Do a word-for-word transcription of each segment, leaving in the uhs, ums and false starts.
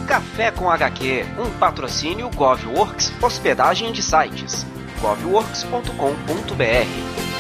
Café com H Q, um patrocínio GovWorks, hospedagem de sites, govworks ponto com ponto b r.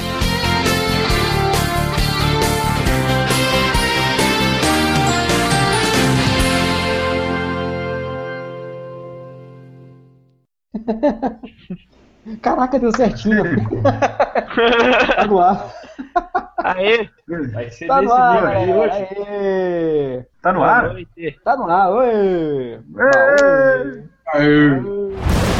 Caraca, deu certinho. Tá no ar. Aê! Vai ser Tá desse no ar, nível aí galera. hoje. Aê. Tá no Boa ar? noite. Tá no ar. Oi. Ê! Oi.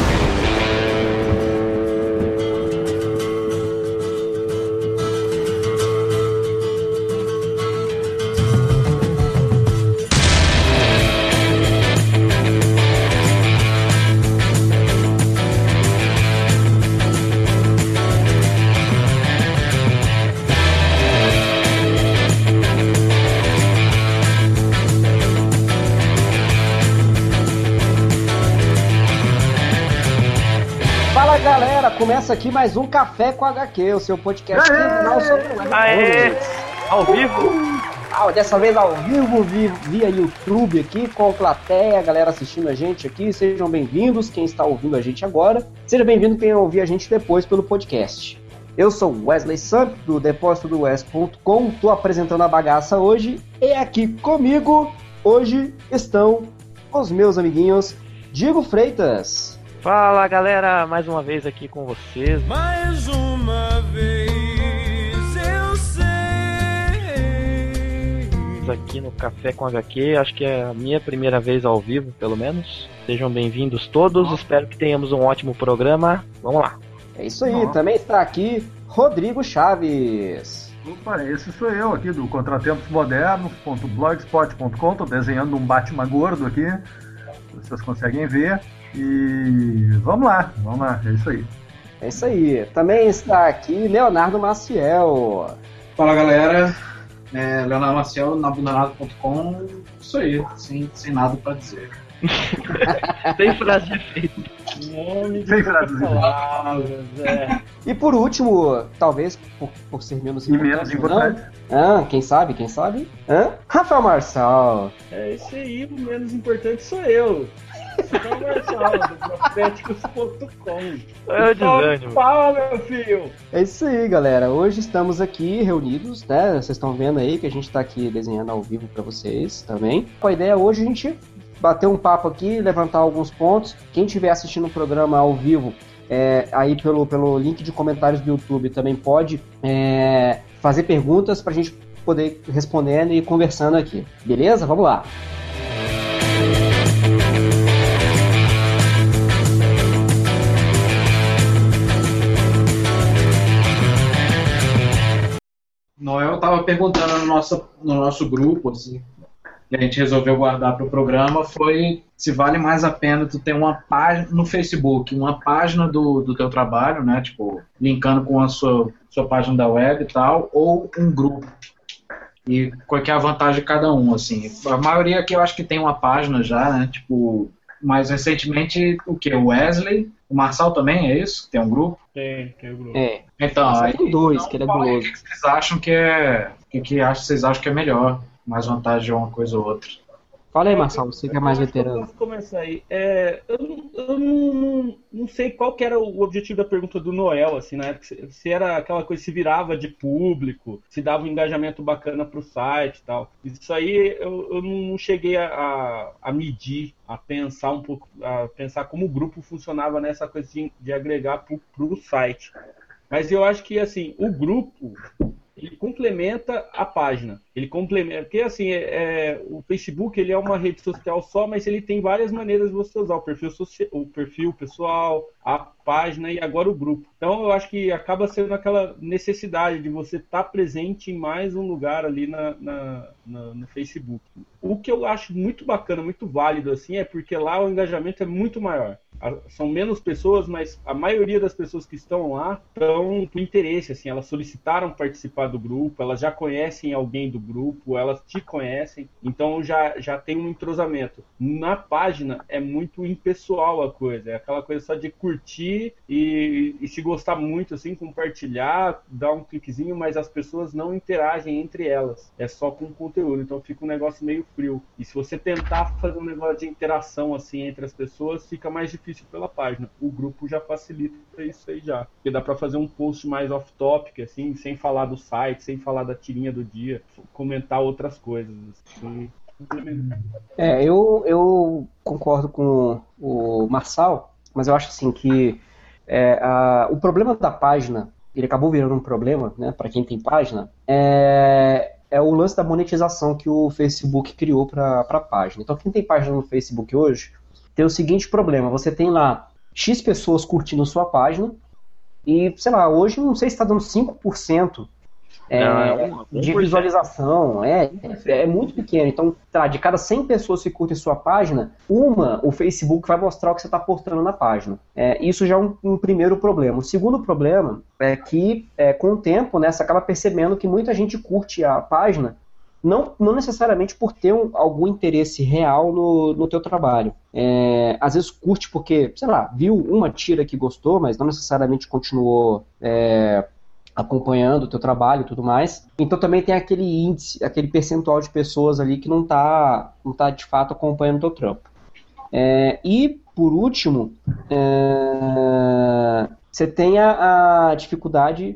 Fala, galera, começa aqui mais um Café com H Q, o seu podcast semanal sobre o Aê! Ao vivo? Ah, dessa vez ao vivo, vi- via YouTube aqui, com plateia, a galera assistindo a gente aqui. Sejam bem-vindos, quem está ouvindo a gente agora. Seja bem-vindo quem ouvir a gente depois pelo podcast. Eu sou Wesley Samp, do depósito do wes ponto com, estou apresentando a bagaça hoje. E aqui comigo, hoje, estão os meus amiguinhos Diego Freitas. Fala, galera, mais uma vez aqui com vocês. Mais uma vez eu sei. Aqui no Café com H Q, acho que é a minha primeira vez ao vivo, pelo menos. Sejam bem-vindos todos, espero que tenhamos um ótimo programa. Vamos lá. É isso aí, Nossa. também está aqui Rodrigo Chaves. Opa, esse sou eu aqui do contratempos modernos ponto blogspot ponto com. Tô desenhando um Batman gordo aqui, vocês conseguem ver. E vamos lá, vamos lá, é isso aí. É isso aí, também está aqui Leonardo Maciel. Fala galera, é, Leonardo Maciel, na bunda ponto com, isso aí, sem, sem nada pra dizer. Tem frase de efeito. Sem frases. palavras, é. E por último, talvez por, por ser menos E menos importante. não, ah, quem sabe, quem sabe? Hã? Rafael Marçal. É esse aí, o menos importante sou eu. Sou o Marçal, do proféticos ponto com. É o desânimo. Fala, meu filho! É isso aí, galera. Hoje estamos aqui reunidos, né? Vocês estão vendo aí que a gente está aqui desenhando ao vivo para vocês também. Com a ideia hoje a gente bater um papo aqui, levantar alguns pontos. Quem estiver assistindo o programa ao vivo, é, aí pelo, pelo link de comentários do YouTube também pode é, fazer perguntas para a gente poder ir respondendo e conversando aqui. Beleza? Vamos lá. Noel tava perguntando no nosso, no nosso grupo, assim, que a gente resolveu guardar para o programa, foi se vale mais a pena tu ter uma página no Facebook, uma página do, do teu trabalho, né, tipo, linkando com a sua, sua página da web e tal, ou um grupo. E qual que é a vantagem de cada um, assim. A maioria aqui eu acho que tem uma página já, né, tipo, mais recentemente, o que? O Wesley, o Marçal também, é isso? Tem um grupo? Tem, tem o grupo. É, Então, Só aí, tem dois, então, que ele é fala aí guloso. O que vocês acham que é. O que, que acham, vocês acham que é melhor? Mais vantagem de uma coisa ou outra? fala aí, Marçal, você que é mais Eu acho que eu veterano. posso começar aí. É, eu não, eu não, não, não sei qual que era o objetivo da pergunta do Noel, assim, na época. Se, se era aquela coisa, se virava de público, se dava um engajamento bacana pro site e tal. Isso aí eu, eu não cheguei a, a, a medir, a pensar um pouco, a pensar como o grupo funcionava nessa coisa de, de agregar pro, pro site. Mas eu acho que, assim, o grupo, ele complementa a página. Ele complementa, porque, assim, é, é, o Facebook, ele é uma rede social só, mas ele tem várias maneiras de você usar o perfil, social, o perfil pessoal, a página e agora o grupo. Então, eu acho que acaba sendo aquela necessidade de você estar presente em mais um lugar ali na, na, na, no Facebook. O que eu acho muito bacana, muito válido, assim, é porque lá o engajamento é muito maior. a, são menos pessoas, mas a maioria das pessoas que estão lá estão com interesse, assim, elas solicitaram participar do grupo, elas já conhecem alguém do grupo, elas te conhecem, então já, já tem um entrosamento. Na página é muito impessoal a coisa, é aquela coisa só de curtir e, e se gostar muito, assim, compartilhar, dar um cliquezinho, mas as pessoas não interagem entre elas, é só com conteúdo, então fica um negócio meio frio. E se você tentar fazer um negócio de interação, assim, entre as pessoas, fica mais difícil pela página. O grupo já facilita isso aí já, porque dá pra fazer um post mais off-topic, assim, sem falar do site, sem falar da tirinha do dia, comentar outras coisas, assim. É, eu, eu concordo com o Marçal, mas eu acho assim que é, a, o problema da página, ele acabou virando um problema, né, para quem tem página, é, é o lance da monetização que o Facebook criou para a página. Então quem tem página no Facebook hoje tem o seguinte problema, você tem lá X pessoas curtindo sua página e, sei lá, hoje não sei se está dando cinco por cento É, não, é um, de visualização, é, é, é muito pequeno. Então, tá, de cada cem pessoas que curtem sua página, uma, o Facebook vai mostrar o que você está postando na página. É, isso já é um, um primeiro problema. O segundo problema é que, é, com o tempo, né, você acaba percebendo que muita gente curte a página, não, não necessariamente por ter um, algum interesse real no, no teu trabalho. É, às vezes curte porque, sei lá, viu uma tira que gostou, mas não necessariamente continuou... É, acompanhando o teu trabalho e tudo mais. Então também tem aquele índice, aquele percentual de pessoas ali que não está não tá de fato acompanhando o teu trampo. É, e, por último, é, você tem a, a dificuldade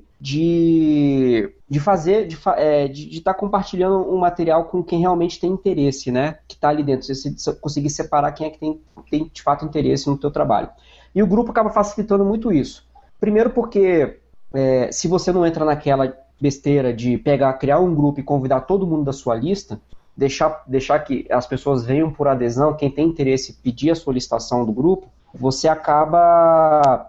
de, de fazer, de estar é, de, de tá compartilhando um material com quem realmente tem interesse, né? Que está ali dentro. Você conseguir separar quem é que tem, tem de fato interesse no teu trabalho. E o grupo acaba facilitando muito isso. Primeiro porque É, se você não entra naquela besteira de pegar, criar um grupo e convidar todo mundo da sua lista, deixar, deixar que as pessoas venham por adesão, quem tem interesse pedir a solicitação do grupo, você acaba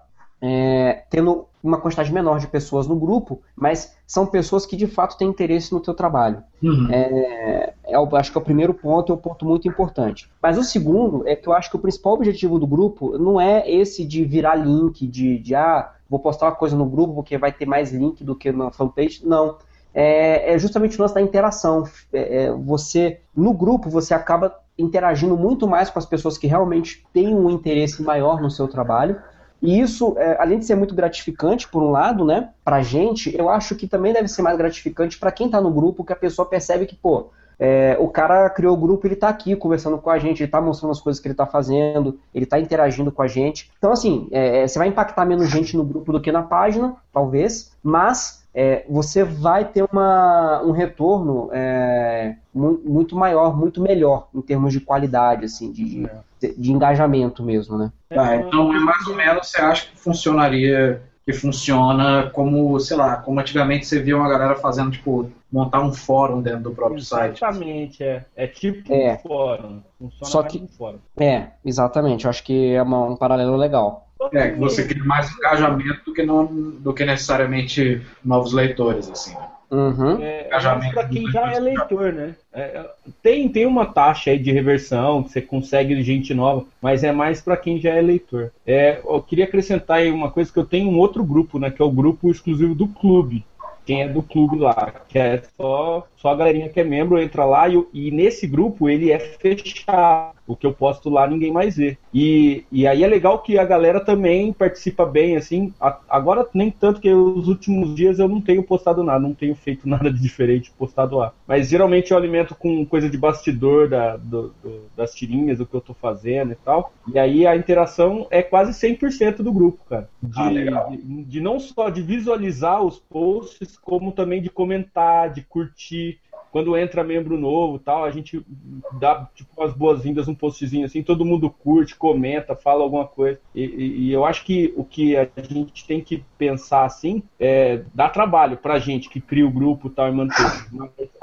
é, tendo uma quantidade menor de pessoas no grupo, mas são pessoas que de fato têm interesse no teu trabalho. Uhum. É, é, eu acho que é o primeiro ponto, é um ponto muito importante. Mas o segundo é que eu acho que o principal objetivo do grupo não é esse de virar link, de, de ah, vou postar uma coisa no grupo porque vai ter mais link do que na fanpage. Não. É, é justamente o lance da interação. É, é, você, no grupo, você acaba interagindo muito mais com as pessoas que realmente têm um interesse maior no seu trabalho. E isso, é, além de ser muito gratificante, por um lado, né, pra gente, eu acho que também deve ser mais gratificante pra quem tá no grupo, que a pessoa percebe que, pô, É, o cara criou o grupo, ele está aqui conversando com a gente, ele está mostrando as coisas que ele está fazendo, ele está interagindo com a gente. Então, assim, é, você vai impactar menos gente no grupo do que na página, talvez, mas é, você vai ter uma, um retorno é, mu- muito maior, muito melhor em termos de qualidade, assim, de, de, de engajamento mesmo, né? Ah, então, é mais ou menos, você acha que funcionaria... que funciona como, sei lá, como antigamente você via uma galera fazendo, tipo, montar um fórum dentro do próprio exatamente, site. Exatamente, é. É tipo é. um fórum. Funciona Só mais que, um fórum. É, exatamente. Eu acho que é uma, um paralelo legal. É, que você cria mais engajamento do que, não, do que necessariamente novos leitores, assim. Uhum. É, mas para quem já é leitor, né? É, tem, tem uma taxa aí de reversão, que você consegue gente nova, mas é mais para quem já é leitor. É, eu queria acrescentar aí uma coisa, que eu tenho um outro grupo, né? Que é o grupo exclusivo do clube. Quem é do clube lá, que é só, só a galerinha que é membro entra lá e, e nesse grupo ele é fechado. O que eu posto lá ninguém mais vê. E, e aí é legal que a galera também participa bem, assim. A, agora nem tanto, que os últimos dias eu não tenho postado nada, não tenho feito nada de diferente postado lá. Mas geralmente eu alimento com coisa de bastidor da, do, do, das tirinhas, do que eu tô fazendo e tal. E aí a interação é quase cem por cento do grupo, cara. De, ah, legal. de, de não só de visualizar os posts, como também de comentar, de curtir. Quando entra membro novo, tal, a gente dá tipo as boas-vindas, um postzinho assim, todo mundo curte, comenta, fala alguma coisa. E, e, e eu acho que o que a gente tem que pensar assim é dar trabalho pra gente que cria o grupo, tal, e manter. Mas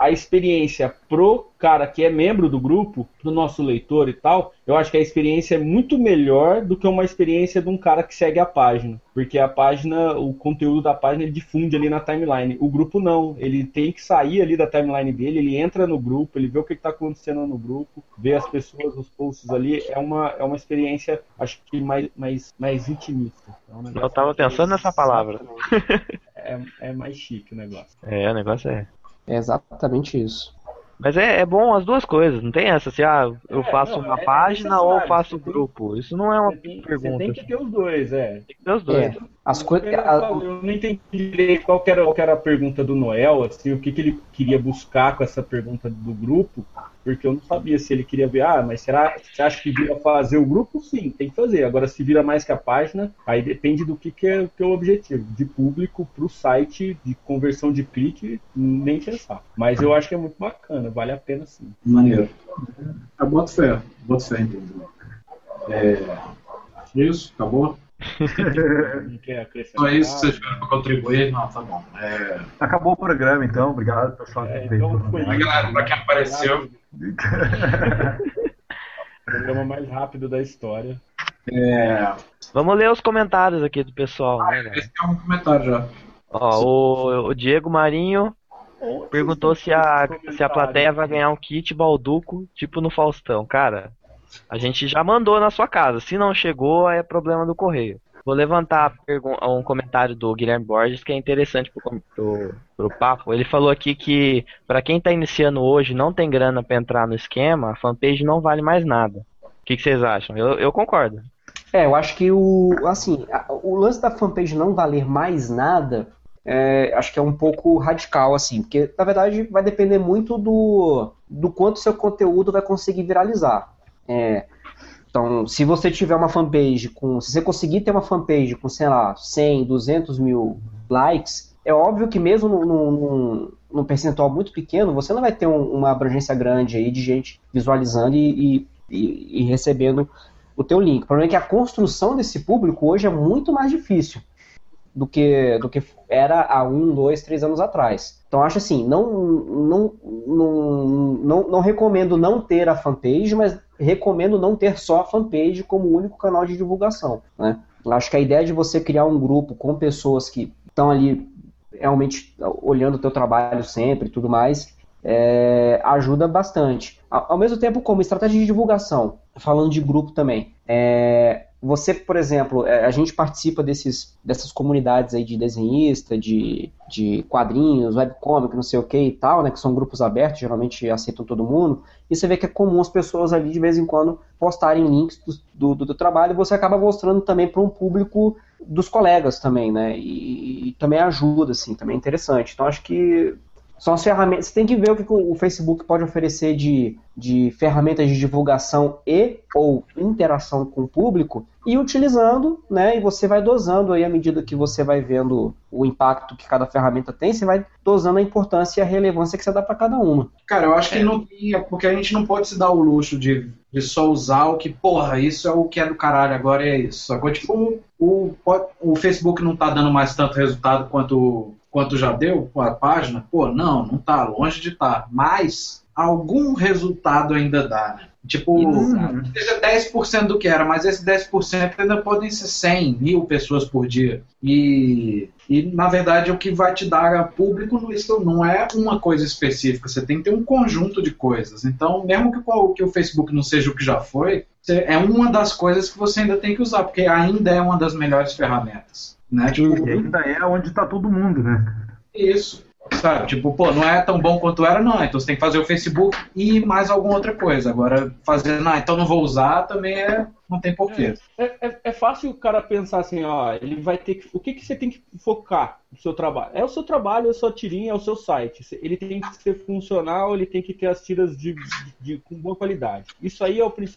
a experiência pro cara que é membro do grupo, pro nosso leitor e tal, eu acho que a experiência é muito melhor do que uma experiência de um cara que segue a página. Porque a página, o conteúdo da página, ele difunde ali na timeline. O grupo não, ele tem que sair ali da timeline dele, ele entra no grupo, ele vê o que está acontecendo no grupo, vê as pessoas, os posts ali, é uma, é uma experiência, acho que mais, mais, mais intimista. É um Eu tava pensando nessa palavra. É, é mais chique o negócio. É, o negócio é... É exatamente isso. Mas é, é bom as duas coisas, não tem essa assim, ah, eu É, faço não, uma é- é página ou necessário, faço você tem- grupo. Isso não é uma Você tem, você pergunta. tem que ter os dois, é. Tem que ter os dois. É, as coisas. Eu, falo, eu não entendi direito qual que era, qual que era a pergunta do Noel, assim, o que, que ele queria buscar com essa pergunta do grupo, porque eu não sabia se ele queria ver, ah, mas será você acha que vira fazer o grupo? Sim, tem que fazer. Agora, se vira mais que a página, aí depende do que, que, é, que é o objetivo. De público para o site, de conversão de clique, nem pensar. Mas eu acho que é muito bacana, vale a pena sim. Maneiro. Eu boto fé, boto fé, entendeu? É... Isso, acabou? Não quer acrescentar? Só isso que vocês tiveram para contribuir? Não, tá bom. É... Acabou o programa, então. Obrigado, pessoal. É, que veio então todo foi mundo. Mas, galera, para quem apareceu, O programa mais rápido da história. é... Vamos ler os comentários aqui do pessoal, né, galera? esse é um comentário já. Ó, o, o Diego Marinho perguntou se a, se a plateia vai ganhar um kit balduco, tipo no Faustão. Cara, a gente já mandou na sua casa. Se não chegou, aí é problema do correio. Vou levantar a pergun- um comentário do Guilherme Borges que é interessante pro, pro, pro papo. Ele falou aqui que pra quem tá iniciando hoje não tem grana pra entrar no esquema, a fanpage não vale mais nada. O que, que vocês acham? Eu, eu concordo. É, eu acho que o, assim, a- o lance da fanpage não valer mais nada, é, acho que é um pouco radical, assim, porque na verdade vai depender muito do, do quanto seu conteúdo vai conseguir viralizar. É, então, se você tiver uma fanpage com, se você conseguir ter uma fanpage com, sei lá, cem, duzentos mil likes, é óbvio que mesmo num, num, num percentual muito pequeno, você não vai ter um- uma abrangência grande aí de gente visualizando e, e- e- e recebendo o teu link. O problema é que a construção desse público hoje é muito mais difícil do que, do que era há um, dois, três anos atrás. Então acho assim, não, não, não, não, não recomendo não ter a fanpage, mas recomendo não ter só a fanpage como único canal de divulgação, né? Acho que a ideia de você criar um grupo com pessoas que estão ali realmente olhando o teu trabalho sempre e tudo mais, é, ajuda bastante. Ao, ao mesmo tempo, como estratégia de divulgação, falando de grupo também, é, você, por exemplo, é, a gente participa desses, dessas comunidades aí de desenhista, de, de quadrinhos, webcomic, não sei o que e tal, né, que são grupos abertos, geralmente aceitam todo mundo, e você vê que é comum as pessoas ali de vez em quando postarem links do, do, do trabalho, e você acaba mostrando também para um público dos colegas também, né, e, e também ajuda, assim, também é interessante. Então acho que são as ferramentas, você tem que ver o que o Facebook pode oferecer de, de ferramentas de divulgação e ou interação com o público e utilizando, né, e você vai dosando aí à medida que você vai vendo o impacto que cada ferramenta tem, você vai dosando a importância e a relevância que você dá para cada uma. Cara, eu acho que não tinha, porque a gente não pode se dar o luxo de, de só usar o que, porra, isso é o que é do caralho, agora é isso. Sacou? Tipo, o, o Facebook não tá dando mais tanto resultado quanto, quanto já deu com a página. Pô, não, não tá, longe de estar. Mas algum resultado ainda dá, né? Tipo, Hum. seja dez por cento do que era, mas esses dez por cento ainda podem ser cem mil pessoas por dia. E, e, na verdade, o que vai te dar público isso não é uma coisa específica, você tem que ter um conjunto de coisas. Então, mesmo que o, que o Facebook não seja o que já foi, você- é uma das coisas que você ainda tem que usar, porque ainda é uma das melhores ferramentas. Né? Tipo, E ainda é onde está todo mundo, né? isso. Sabe, tipo, pô, não é tão bom quanto era, não. Então você tem que fazer o Facebook e mais alguma outra coisa. Agora, fazer, não, então não vou usar, também é, não tem porquê. É, é, é fácil o cara pensar assim, ó, ele vai ter que. O que, que você tem que focar no seu trabalho? É o seu trabalho, é a sua tirinha, é o seu site. Ele tem que ser funcional, ele tem que ter as tiras de, de, com boa qualidade. Isso aí é o principal.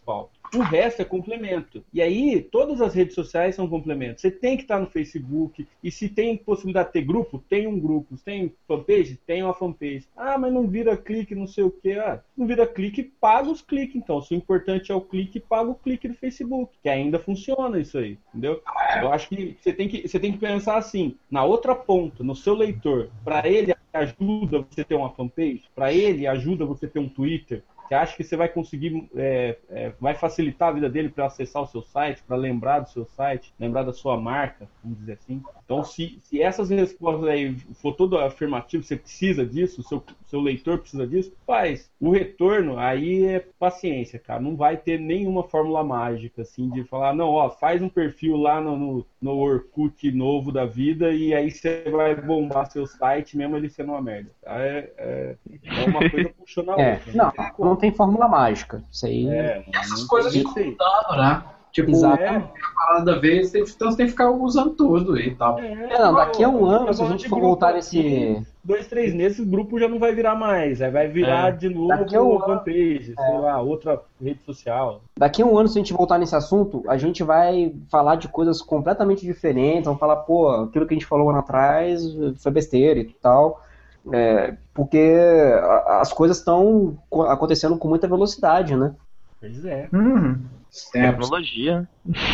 O resto é complemento. E aí, todas as redes sociais são complementos. Você tem que estar no Facebook. E se tem possibilidade de ter grupo, tem um grupo. Se tem fanpage, tem uma fanpage. Ah, mas não vira clique, não sei o quê. Ah, não vira clique, paga os cliques, então. Se o importante é o clique, paga o clique do Facebook. Que ainda funciona isso aí, entendeu? Eu acho que você tem que, você tem que pensar assim, na outra ponta, no seu leitor. Para ele ajuda você ter uma fanpage? Para ele ajuda você ter um Twitter? Você acha que você vai conseguir, é, é, vai facilitar a vida dele para acessar o seu site, para lembrar do seu site, lembrar da sua marca, vamos dizer assim? Então, se, se essas respostas aí for todo afirmativo, você precisa disso, o seu, seu leitor precisa disso, faz. O retorno, aí é paciência, cara. Não vai ter nenhuma fórmula mágica, assim, de falar, não, ó, faz um perfil lá no, no, no Orkut novo da vida e aí você vai bombar seu site mesmo ele sendo uma merda. É, é, é uma coisa puxando a É, outra. não, tem como. não tem fórmula mágica. Isso aí. É, Essas não coisas tem ficam jeito. mudando, né? Tipo, Exato. é, a parada da vez, tem- então você tem que ficar usando tudo e tal. É, não, daqui a um ano, se a gente for voltar nesse. Dois, três meses, o grupo já não vai virar mais. Aí vai virar É. de novo Daqui a um ano- fanpage, sei lá, outra rede social. Daqui a um ano, se a gente voltar nesse assunto, a gente vai falar de coisas completamente diferentes. Vamos falar, pô, aquilo que a gente falou ano atrás foi besteira e tal. É, porque a- as coisas estão co- acontecendo com muita velocidade, né? Pois é. Uhum. Tempos. Tecnologia.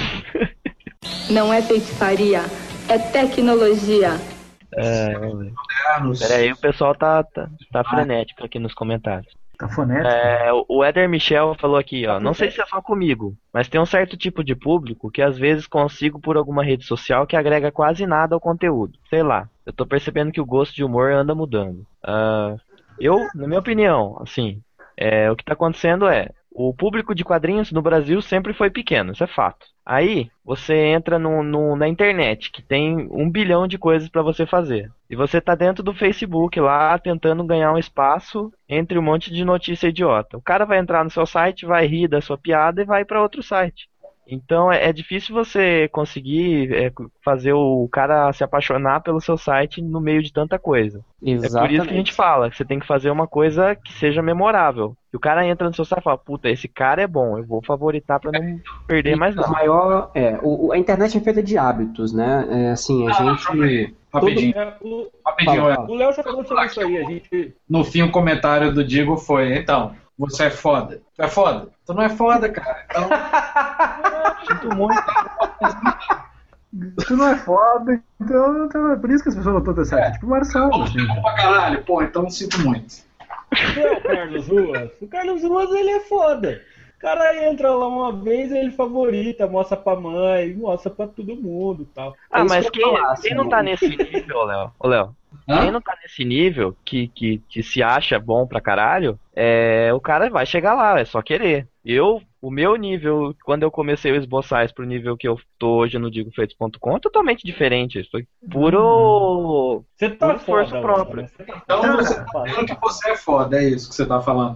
Não é feitiçaria, é tecnologia. É, vamos ver. modernos. Pera aí, o pessoal tá, tá, tá frenético aqui nos comentários. Tá fonético. É, o Éder Michel falou aqui, ó. Não sei se é só comigo, mas tem um certo tipo de público que às vezes consigo por alguma rede social que agrega quase nada ao conteúdo. Sei lá, eu tô percebendo que o gosto de humor anda mudando. Ah, eu, na minha opinião, assim, é, o que tá acontecendo é, o público de quadrinhos no Brasil sempre foi pequeno, isso é fato. Aí, você entra no, no- na internet, que tem um bilhão de coisas pra você fazer. E você tá dentro do Facebook lá, tentando ganhar um espaço entre um monte de notícia idiota. O cara vai entrar no seu site, vai rir da sua piada e vai pra outro site. Então é, é difícil você conseguir é, fazer o cara se apaixonar pelo seu site no meio de tanta coisa. É por isso que a gente fala, que você tem que fazer uma coisa que seja memorável. E o cara entra no seu site e fala, puta, esse cara é bom, eu vou favoritar pra não perder mais O nada. maior, é, o, o- a internet é feita de hábitos, né? É, assim, a Ah, gente. Rapidinho, É, o rapidinho. Fala, é. fala. o Léo já falou sobre isso aí. A gente. No fim, o comentário do Digo foi, então, você é foda. Tu é foda? Tu não é foda, cara. Então, Sinto muito. Tu não é foda, então, então é por isso que as pessoas não estão tendo certo. Tipo o Marcelo, pô, assim. você é bom pra caralho. Pô, então sinto muito. Não, o Carlos Ruas. O Carlos Ruas, ele é foda. O cara entra lá uma vez, ele favorita, mostra pra mãe, mostra pra todo mundo e tal. Ah, É isso mas que eu quem, ia falar, quem assim, não tá nesse nível, Léo? Ô, Léo, Hã? quem não tá nesse nível, que, que, que se acha bom pra caralho, é, o cara vai chegar lá, é só querer. Eu, o meu nível, quando eu comecei a esboçar isso pro nível que eu tô hoje no Digo Feitos ponto com, é totalmente diferente. Isso foi puro, Você tá puro esforço foda, próprio. Léo, né? Você tá Então foda. você tá dizendo que você é foda, é isso que você tá falando.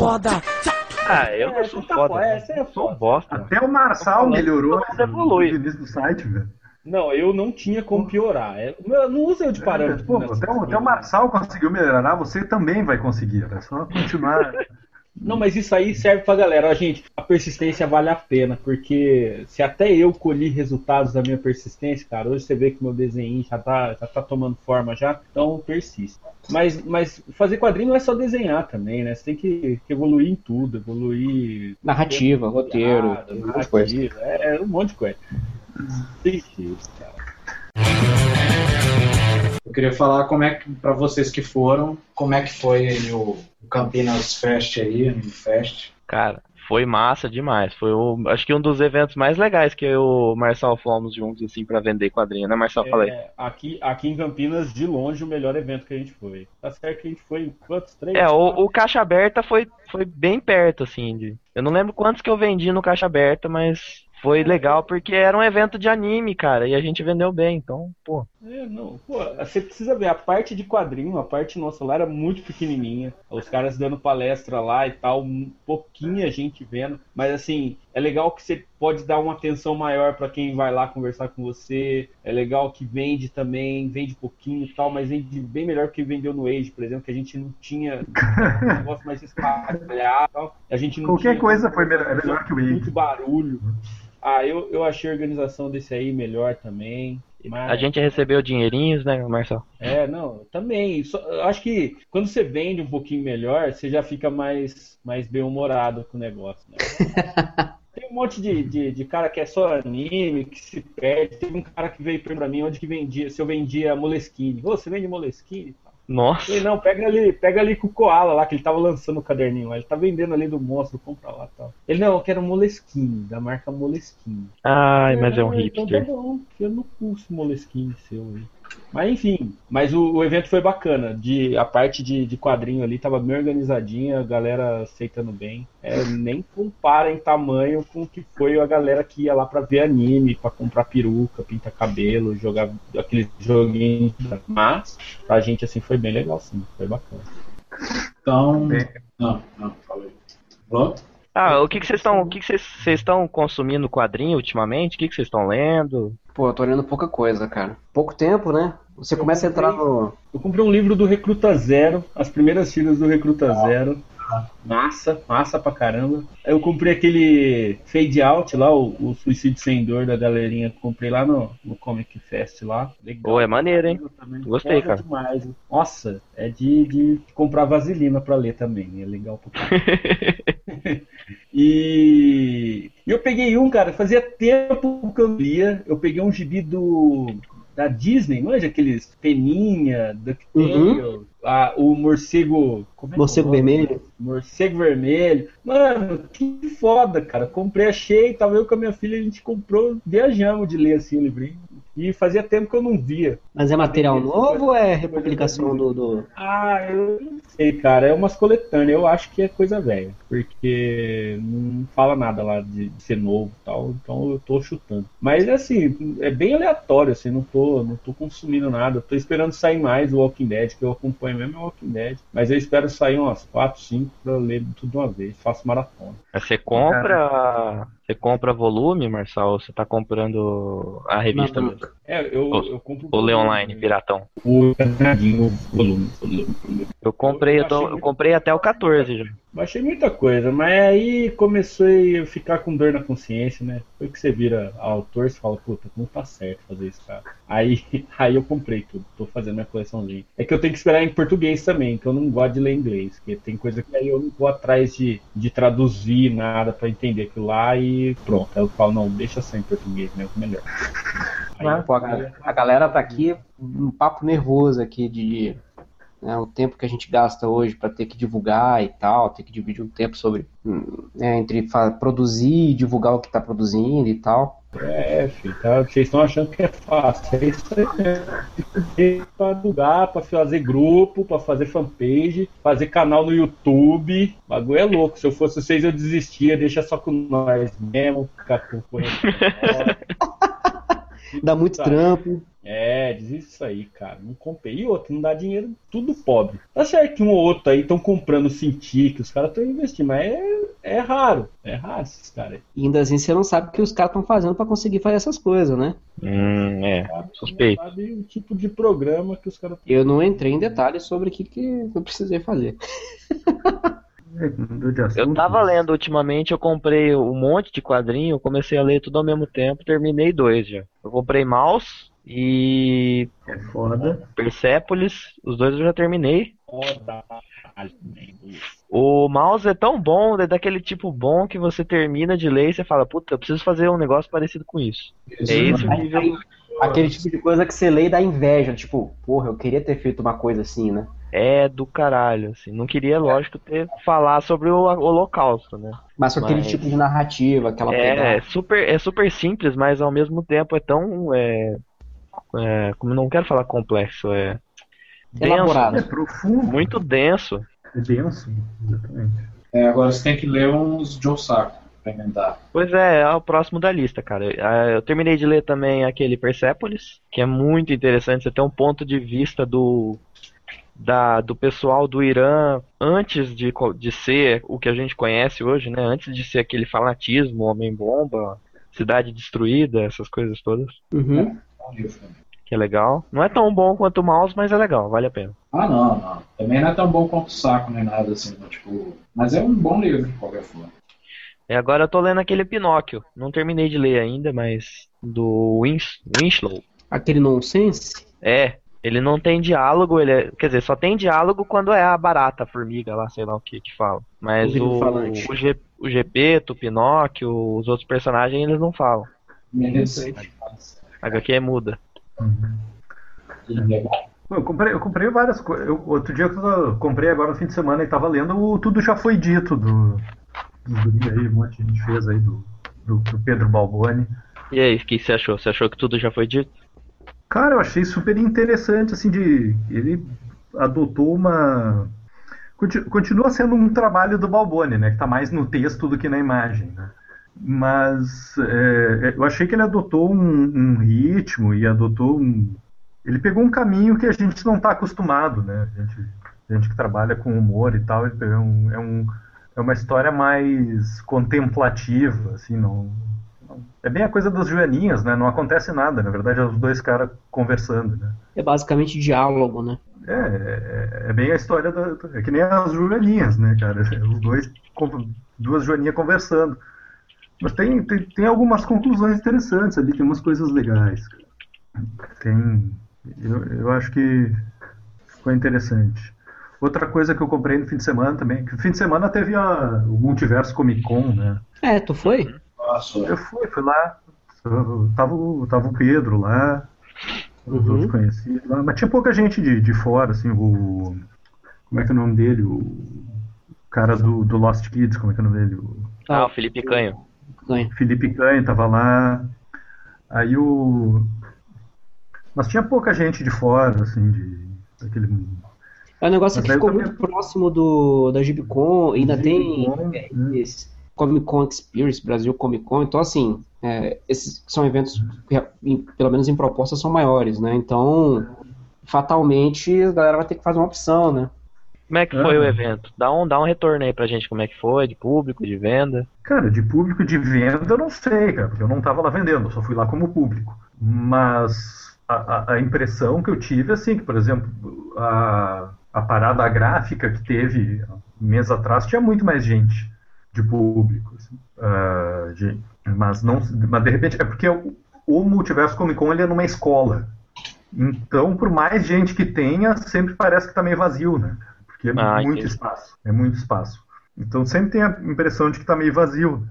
Ah, eu É, não sou você tá foda. foda, é, né? você é Eu sou um foda. bosta. Até o Marçal falando, melhorou todo mundo evolui. no início do site, velho. Não, eu não tinha como piorar. É, eu não uso eu de parâmetro. Pô, nessas até, o, até o coisas. Marçal conseguiu melhorar, você também vai conseguir. É só continuar. Não, mas isso aí serve pra galera. Ó, gente, a persistência vale a pena, porque se até eu colhi resultados da minha persistência, cara, hoje você vê que meu desenho já tá, já tá tomando forma já, então persista. Mas, mas fazer quadrinho não é só desenhar também, né? Você tem que, que evoluir em tudo, evoluir... Narrativa, roteiro, Piada, um monte de coisa. narrativa, É, é um monte de coisa. Tem jeito, cara. Eu queria falar como é que, pra vocês que foram, como é que foi aí o o Campinas Fest aí, no Fest. Cara, foi massa demais. Foi o, acho que um dos eventos mais legais que eu e o Marçal fomos juntos, assim, pra vender quadrinho, né, Marçal? Falei. É, aqui, aqui em Campinas, de longe, o melhor evento que a gente foi. Tá certo que a gente foi em quantos? Três? É, o, o Caixa Aberta foi, foi bem perto, assim. De, eu não lembro quantos que eu vendi no Caixa Aberta, mas foi legal porque era um evento de anime, cara, e a gente vendeu bem, então, pô. É, não. Pô, você precisa ver, a parte de quadrinho, a parte nossa lá era muito pequenininha. Os caras dando palestra lá e tal, um pouquinha gente vendo. Mas assim, é legal que você pode dar uma atenção maior pra quem vai lá conversar com você. É legal que vende também, vende pouquinho e tal, mas vende bem melhor que vendeu no Age, por exemplo, que a gente não tinha um negócio mais espalhado e tal. A gente não Qualquer tinha coisa foi melhor, melhor que o Age. muito barulho. Ah, eu, eu achei a organização desse aí melhor também. Mas... A gente recebeu dinheirinhos, né, Marcelo? É, não, também. Só, eu acho que quando você vende um pouquinho melhor, você já fica mais, mais bem-humorado com o negócio, né? Tem um monte de, de, de cara que é só anime, que se perde. Teve um cara que veio pra mim onde que vendia, se eu vendia Moleskine. Ô, você vende Moleskine? Nossa. Eu falei, não, pega ali, pega ali com o Koala lá, que ele tava lançando o caderninho lá. Ele tá vendendo ali do monstro, compra lá e tal. Ele, não, eu quero Moleskine, da marca Moleskine. Ai, mas é um Ah, então tá hipster. bom, eu não curso Moleskine seu aí. Mas enfim, mas o, o evento foi bacana. De, a parte de, de quadrinho ali tava bem organizadinha, a galera aceitando bem. É, nem compara em tamanho com o que foi a galera que ia lá pra ver anime, pra comprar peruca, pintar cabelo, jogar aqueles joguinhos. Mas pra gente assim foi bem legal, sim, foi bacana. Então. Não, não, falei. Pronto? Ah, o que que vocês estão, o que que vocês vocês estão consumindo quadrinho ultimamente? O que que vocês estão lendo? Pô, eu tô lendo pouca coisa, cara. Pouco tempo, né? Você começa a entrar no... Eu comprei um livro do Recruta Zero, as primeiras tiras do Recruta Zero. Massa, massa pra caramba. Eu comprei aquele Fade Out lá, o, o Suicídio Sem Dor da galerinha. Comprei lá no, no Comic Fest lá. Legal. Pô, é maneiro, hein? Também. Gostei, É cara. demais. Nossa, é de, de comprar vaselina pra ler também. É legal pra caramba. E eu peguei um, cara, fazia tempo que eu lia. Eu peguei um gibi do... da Disney, manja aqueles Peninha, DuckTales, Uhum. a, o morcego... Como é que Morcego é o nome? Vermelho. Morcego Vermelho. Mano, que foda, cara. Comprei, achei, tava eu com a minha filha, a gente comprou, viajamos de ler assim o livrinho. E fazia tempo que eu não via. Mas é material novo ou é republicação do... do... Ah, eu não sei, cara. É umas coletâneas. Eu acho que é coisa velha. Porque não fala nada lá de, de ser novo e tal. Então eu tô chutando. Mas assim, é bem aleatório, assim. Não tô, não tô consumindo nada. Eu tô esperando sair mais o Walking Dead, que eu acompanho mesmo é o Walking Dead. Mas eu espero sair umas quatro, cinco pra eu ler tudo de uma vez. Faço maratona. Mas Você compra, você compra volume, Marcelo? Ou você tá comprando a revista Não, mesmo? É, eu, Ou- eu compro Ou lê online, piratão? o danadinho, o volume, volume, volume. Eu comprei, eu, tô- achei eu muito- comprei até o quatorze já. Baixei muita coisa, mas aí comecei a ficar com dor na consciência, né? Foi que você vira autor e fala, puta, não tá certo fazer isso, cara. Aí, aí eu comprei tudo, tô fazendo minha coleçãozinha. É que eu tenho que esperar em português também, que eu não gosto de ler inglês, porque tem coisa que aí eu não vou atrás de, de traduzir nada pra entender aquilo lá e pronto. Aí eu falo, não, deixa só em português mesmo, melhor. Aí eu- Pô, a, a galera tá aqui, um papo nervoso aqui de... né, o tempo que a gente gasta hoje para ter que divulgar e tal, ter que dividir um tempo sobre hum, né, entre fa- produzir e divulgar o que está produzindo e tal. É, filho, tá? Vocês estão achando que é fácil. É isso aí. Pra divulgar, pra fazer grupo, pra fazer fanpage, fazer canal no YouTube. O bagulho é louco. Se eu fosse vocês, eu desistia. Deixa só com nós mesmo. Ficar concorrendo. Dá muito trampo. É, diz isso aí, cara. Não comprei. E outro, não dá dinheiro, tudo pobre. Tá certo que um ou outro aí estão comprando Cintiq, os caras estão investindo, mas é, é raro. É raro esses caras aí. E ainda assim você não sabe o que os caras estão fazendo para conseguir fazer essas coisas, né? Hum, é, suspeito. Não sabe o tipo de programa que os caras Eu não entrei em detalhes sobre o que, que eu precisei fazer. Mudou de assunto. Eu tava lendo ultimamente, eu comprei um monte de quadrinho, eu comecei a ler tudo ao mesmo tempo, terminei dois já. Eu comprei Mouse e É foda. Persepolis, os dois eu já terminei. foda. O Mouse é tão bom, é daquele tipo bom que você termina de ler e você fala, puta, eu preciso fazer um negócio parecido com isso. É esse o Aí- nível. aí- aquele tipo de coisa que você lê e dá inveja, tipo, porra, eu queria ter feito uma coisa assim, né? É do caralho, assim. Não queria, lógico, ter falar sobre o Holocausto, né? Mas com aquele Mas- tipo de narrativa, aquela É, é pegada. super, é super simples, mas ao mesmo tempo é tão. É, é, como não quero falar complexo, é. Denso, Elaborado. É profundo. muito denso. É denso. Exatamente. É, agora você tem que ler uns Joe Sacco. pra inventar. Pois é, é o próximo da lista, cara. Eu, eu terminei de ler também aquele Persepolis, que é muito interessante. Você tem um ponto de vista do, da, do pessoal do Irã antes de, de ser o que a gente conhece hoje, né? Antes de ser aquele fanatismo, homem-bomba, cidade destruída, essas coisas todas. Uhum. Que é legal. Não é tão bom quanto o Mouse, mas é legal, vale a pena. Ah, não, não. Também não é tão bom quanto o Saco, nem nada assim, né? Tipo... Mas é um bom livro, de qualquer forma. E agora eu tô lendo aquele Pinóquio. Não terminei de ler ainda, mas... Do Wins- Winslow. Aquele nonsense? É. Ele não tem diálogo, ele é... Quer dizer, só tem diálogo quando é a barata, a formiga lá, sei lá o que que fala. Mas O o, falante. o, G, o Gepeto, o Pinóquio, os outros personagens, eles não falam. A agá quê é muda. Eu comprei, eu comprei várias coisas. Eu- Outro dia eu comprei agora no fim de semana e tava lendo o Tudo Já Foi Dito do, dos guri aí, um monte de gente fez aí do, do, do Pedro Balboni. E aí, o que você achou? Você achou que tudo já foi dito? Cara, eu achei super interessante, assim, de... Ele adotou uma... conti- Continua sendo um trabalho do Balboni, né? Que tá mais no texto do que na imagem, né? Mas é, eu achei que ele adotou um, um ritmo e adotou um... Ele pegou um caminho que a gente não está acostumado, né? A gente, a gente que trabalha com humor e tal, ele pegou um, é, um, é uma história mais contemplativa, assim, não, não- é bem a coisa das joaninhas, né? Não acontece nada, na verdade é os dois caras conversando, né? É basicamente diálogo, né? É, é, é bem a história da... É que nem as joaninhas, né, cara? Os dois, con- duas joaninhas conversando. Mas tem, tem, tem algumas conclusões interessantes ali, tem umas coisas legais, cara. Tem... Eu, eu acho que ficou interessante. Outra coisa que eu comprei no fim de semana também, que no fim de semana teve a, o Multiverso Comic Con, né? É, tu foi? Nossa, Eu fui, fui lá, eu- tava, o- tava o Pedro lá, os Uhum. outros conhecidos lá, mas tinha pouca gente de, de fora, assim, o... Como é que é o nome dele? O cara do, do Lost Kids, como é que é o nome dele? O Ah, o Felipe Canho. Ganha. Felipe Canho tava lá, aí o... Mas tinha pouca gente de fora, assim, de... Daquele... É um negócio Mas que aí ficou também- muito próximo do, da GibCon, ainda tem Gibcon, é, né? esse Comic Con Experience, Brasil Comic Con, então assim, é, esses são eventos que, em- pelo menos em proposta, são maiores, né? Então, fatalmente, a galera vai ter que fazer uma opção, né? Como é que foi Ah. o evento? Dá um, dá um retorno aí pra gente, como é que foi, de público, de venda. Cara, de público de venda eu não sei, cara, porque eu não tava lá vendendo, eu só fui lá como público. Mas a, a- a impressão que eu tive, assim, que, por exemplo, a, a parada gráfica que teve um mês atrás tinha muito mais gente de público. Assim. Ah, de- mas, não, mas de repente, é porque o, o Multiverso Comic Con ele é numa escola. Então, por mais gente que tenha, sempre parece que tá meio vazio, né? Porque é Ah, muito entendi. espaço. É muito espaço. Então sempre tem a impressão de que tá meio vazio.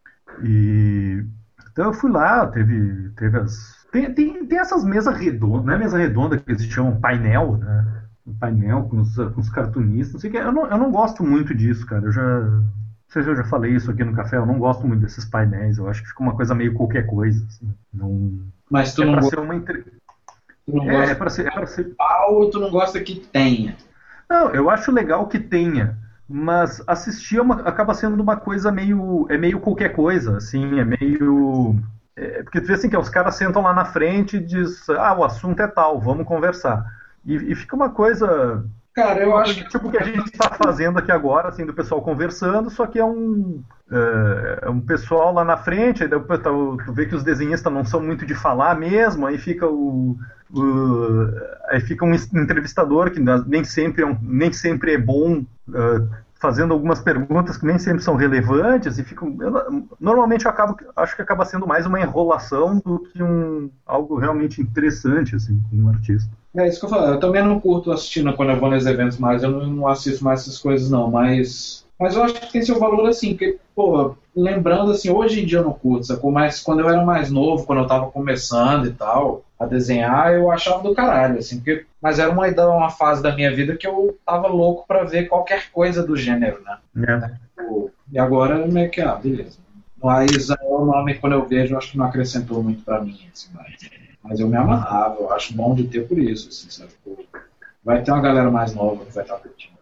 E então eu fui lá, teve, teve as. Tem, tem, tem essas mesas redondas, não é mesa redonda que eles chamam painel, né? Um painel com os, com os cartunistas, não sei o que. Eu não, eu não gosto muito disso, cara. Eu já. Não sei se eu já falei isso aqui no café, eu não gosto muito desses painéis. Eu acho que fica uma coisa meio qualquer coisa. Assim. Não. mas tu É não, pra go- ser uma entre... tu não É, é gosta pra ser, é pra ser. ou tu não gosta que tenha? Não, eu acho legal que tenha, mas assistir é uma- acaba sendo uma coisa meio, é meio qualquer coisa, assim, é meio, é, porque tu vê assim que os caras sentam lá na frente e diz, ah, o assunto é tal, vamos conversar, e, e fica uma coisa, Cara, eu acho que tipo o que a gente está fazendo aqui agora, assim, do pessoal conversando, só que é um, é, é um pessoal lá na frente, aí depois tu, tu vê que os desenhistas não são muito de falar mesmo, aí fica o, o- aí fica um entrevistador que nem sempre é, um- nem sempre é bom, uh, fazendo algumas perguntas que nem sempre são relevantes, e fica, eu- normalmente eu acabo, acho que acaba sendo mais uma enrolação do que um, algo realmente interessante, assim, com um artista. É isso que eu falo. Eu também não curto assistindo quando eu vou nos eventos mais, eu não, não assisto mais essas coisas não, mas, mas eu acho que tem seu valor assim, porque, pô, lembrando assim, hoje em dia eu não curto, sacou? Mas quando eu era mais novo, quando eu tava começando e tal, a desenhar, eu achava do caralho, assim, porque, mas era uma, uma fase da minha vida que eu tava louco pra ver qualquer coisa do gênero, né? É. Pô, e agora meio que, ah, beleza. Mas é o nome, quando eu vejo, eu acho que não acrescentou muito pra mim, assim, mas... Mas eu me amarrava, eu acho bom de ter por isso, assim, sabe? Pô, vai ter uma galera mais nova que vai estar curtindo, cara.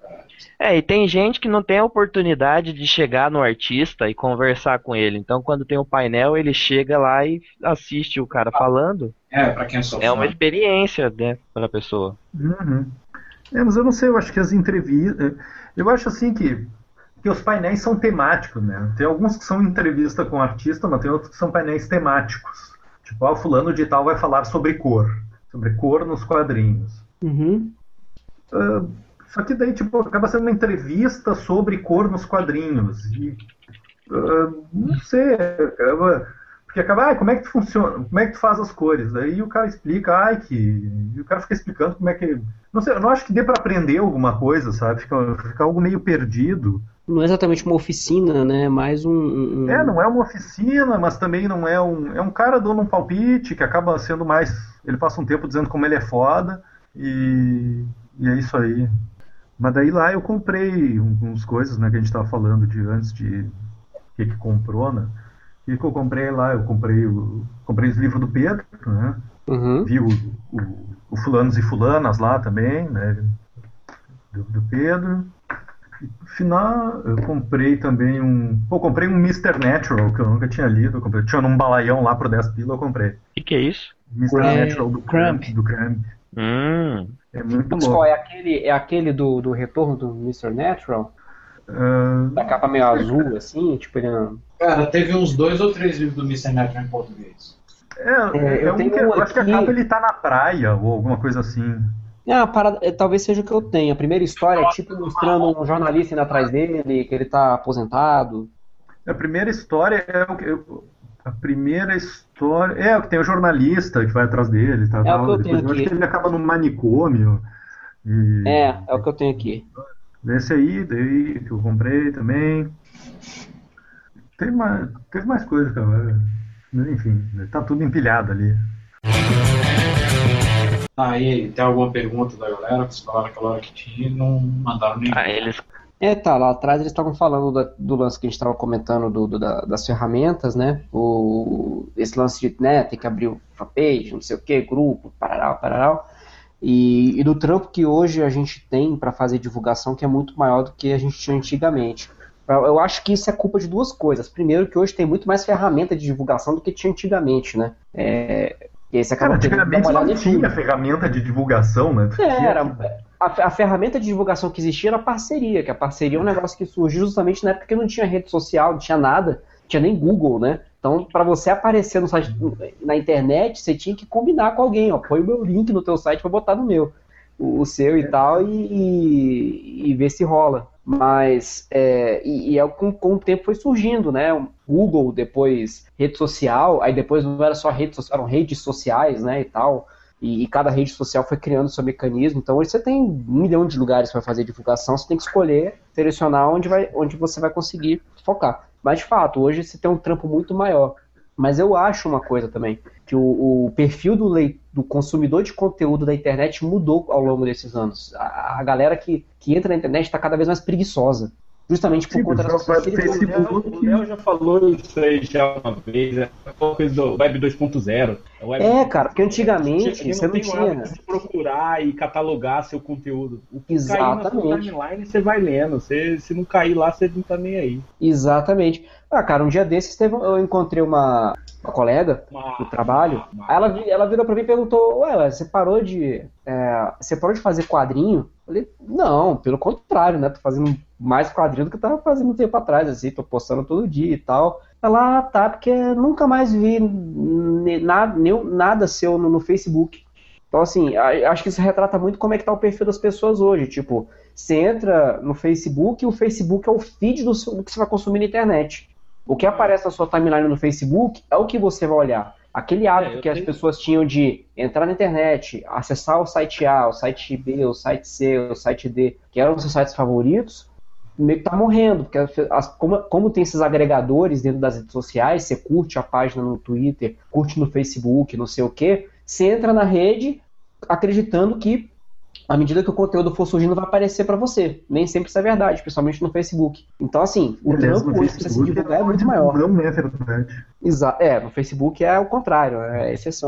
É, e tem gente que não tem a oportunidade de chegar no artista e conversar com ele. Então, quando tem o painel, ele chega lá e assiste o cara falando. É, pra quem sou É uma fã. experiência, né, pra pessoa. Uhum. É, mas eu não sei, eu acho que as entrevistas. Eu acho assim que, que os painéis são temáticos, né? Tem alguns que são entrevista com o artista, mas tem outros que são painéis temáticos. Tipo, ah, o fulano de tal vai falar sobre cor. Sobre cor nos quadrinhos. Uhum. Uh, só que daí, tipo, acaba sendo uma entrevista sobre cor nos quadrinhos. E, uh, não sei, acaba, porque acaba, ah, como é que tu funciona, como é que tu faz as cores? Daí o cara explica, ai, que. E o cara fica explicando como é que. Não sei, eu não acho que dê pra aprender alguma coisa, sabe? Fica, fica algo meio perdido. Não é exatamente uma oficina, né? Mais um. um... É, não é uma oficina, mas também não é um. É um cara dando um palpite que acaba sendo mais. Ele passa um tempo dizendo como ele é foda. E, e é isso aí. Mas daí lá eu comprei uns coisas, né, que a gente estava falando de antes de o que, que comprou, né? O que, que eu comprei lá? Eu comprei o comprei os livros do Pedro, né? Uhum. Vi o, o, o Fulanos e Fulanas lá também, né? Do, do Pedro. E, no final, eu comprei também um. Pô, comprei um mister Natural, que eu nunca tinha lido. Eu comprei, tinha num balaião lá por dez pila, eu comprei. O que, que é isso? mister É, Natural do Cramp. Cramp. Do Cramp. Hum. É muito Mas louco. qual é aquele, é aquele do, do retorno do mister Natural? Ah, Da capa meio azul, assim, tipo, ele não... Cara, teve uns dois ou três livros do mister Natural em português. É, é, eu é um tenho que, um eu acho que a aqui- capa ele tá na praia ou alguma coisa assim. Ah, parada, é, talvez seja o que eu tenho. A primeira história é tipo mostrando um jornalista indo atrás dele, que ele tá aposentado. A primeira história é o que. eu- A primeira história. É, o que tem o jornalista que vai atrás dele. Tá, É o tal. que eu Depois tenho eu acho aqui. que ele acaba no manicômio. E... É, é o que eu tenho aqui. Esse aí, daí que eu comprei também. Teve mais, teve mais coisa, cara. Enfim, tá tudo empilhado ali. Aí, tem alguma pergunta da galera? Que vocês falaram aquela hora que tinha e não mandaram nenhum. Ah, eles. É, tá, lá atrás eles estavam falando da- do lance que a gente estava comentando do, do- da- das ferramentas, né? O, esse lance de, né, tem que abrir o fanpage, não sei o que, grupo, parará, parará. E, e do trampo que hoje a gente tem para fazer divulgação, que é muito maior do que a gente tinha antigamente. Eu eu acho que isso é culpa de duas coisas. Primeiro, que hoje tem muito mais ferramenta de divulgação do que tinha antigamente, né? É, e aí você Cara, acaba tendo que dar antigamente uma olhada não em tudo. tinha ferramenta de divulgação, né? É, era, a, a ferramenta de divulgação que existia era a parceria, que a parceria é um negócio que surgiu justamente na época que não tinha rede social, não tinha nada, não tinha nem Google, né? Então, para você aparecer no site, na internet, você tinha que combinar com alguém, ó, põe o meu link no teu site para botar no meu, o, o seu e tal, e, e, e ver se rola. Mas, é, e, e é, com, com o tempo foi surgindo, né? O Google, depois rede social, aí depois não era só rede social, eram redes sociais, né, e tal. E, e cada rede social foi criando seu mecanismo. Então hoje você tem um milhão de lugares para fazer divulgação, você tem que escolher, selecionar onde, vai, onde você vai conseguir focar. Mas de fato, hoje você tem um trampo muito maior. Mas eu acho uma coisa também, que o, o perfil do, leit- do consumidor de conteúdo da internet mudou ao longo desses anos. A, a galera que, que entra na internet está cada vez mais preguiçosa. Justamente por Sim, conta o das pessoal vai pro facilidades. Facebook. O Léo já falou isso aí já uma vez, é uma coisa do Web dois ponto zero. A Web É, cara, porque antigamente Tinha- você não tem o tinha. hábito de procurar e catalogar seu conteúdo. O que cair na sua Exatamente. timeline, você vai lendo. Você, se não cair lá, você não tá nem aí. Exatamente. Ah, cara, um dia desses teve, eu encontrei uma, uma colega Uma- do trabalho. Aí ela, vi- ela virou pra mim e perguntou: Ué, você parou de. é, você parou de fazer quadrinho? Eu falei, não, pelo contrário, né? Tô fazendo mais quadrinho do que eu tava fazendo um tempo atrás, assim, tô postando todo dia e tal. Ela, ah, tá, porque nunca mais vi ne- na- nem- nada seu no, no Facebook. Então, assim, a- acho que isso retrata muito como é que tá o perfil das pessoas hoje. Tipo, você entra no Facebook e o Facebook é o feed do, seu- do que você vai consumir na internet. O que aparece na sua timeline no Facebook é o que você vai olhar. Aquele hábito É, eu que as tenho- pessoas tinham de entrar na internet, acessar o site A, o site B, o site C, o site D, que eram os seus sites favoritos, meio que tá morrendo, porque as- as- como, como tem esses agregadores dentro das redes sociais, você curte a página no Twitter, curte no Facebook, não sei o quê, você entra na rede acreditando que à medida que o conteúdo for surgindo vai aparecer pra você. Nem sempre isso é verdade, principalmente no Facebook. Então, assim, o Aliás, trampo no hoje pra você se Facebook divulgar é muito maior. Não é verdade. Exa é, no Facebook é o contrário, é a exceção.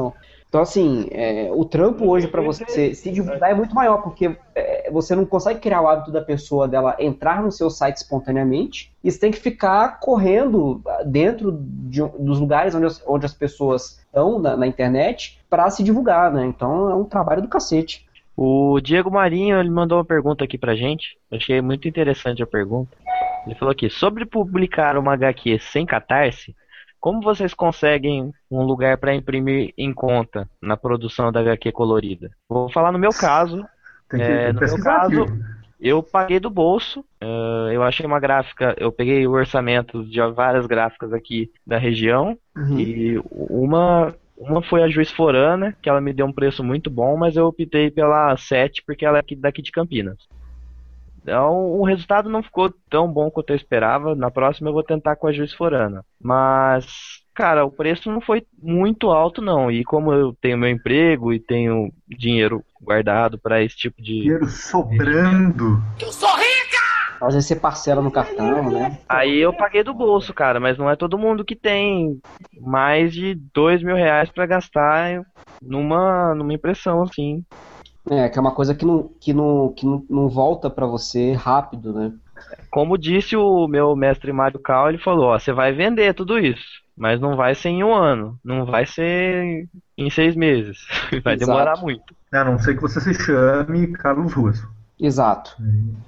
Então, assim, é, o trampo hoje para você se divulgar é muito maior, porque é, você não consegue criar o hábito da pessoa dela entrar no seu site espontaneamente, e você tem que ficar correndo dentro de, dos lugares onde as, onde as pessoas estão na, na internet para se divulgar, né? Então é um trabalho do cacete. O Diego Marinho, ele mandou uma pergunta aqui pra gente. Eu achei muito interessante a pergunta. Ele falou aqui, sobre publicar uma agá quê sem Catarse, como vocês conseguem um lugar para imprimir em conta na produção da agá quê colorida? Vou falar no meu caso. Tem que é, no meu caso, aqui. eu paguei do bolso. Uh, eu achei uma gráfica, eu peguei o orçamento de várias gráficas aqui da região. Uhum. E uma, uma foi a Juiz Forana, que ela me deu um preço muito bom, mas eu optei pela sete porque ela é aqui, daqui de Campinas. Então, o resultado não ficou tão bom quanto eu esperava. Na próxima eu vou tentar com a Juiz Forana. Mas, cara, o preço não foi muito alto, não. E como eu tenho meu emprego e tenho dinheiro guardado para esse tipo de... Dinheiro sobrando. Eu sou rica! Às vezes você parcela no cartão, né? Aí eu paguei do bolso, cara. Mas não é todo mundo que tem mais de dois mil reais para gastar numa, numa impressão, assim. É, que é uma coisa que não, que não, que não, não volta pra você rápido, né? Como disse o meu mestre Mário Cal, ele falou, ó, você vai vender tudo isso, mas não vai ser em um ano, não vai ser em seis meses, vai Exato. Demorar muito. A não ser que você se chame Carlos Ruas. Exato.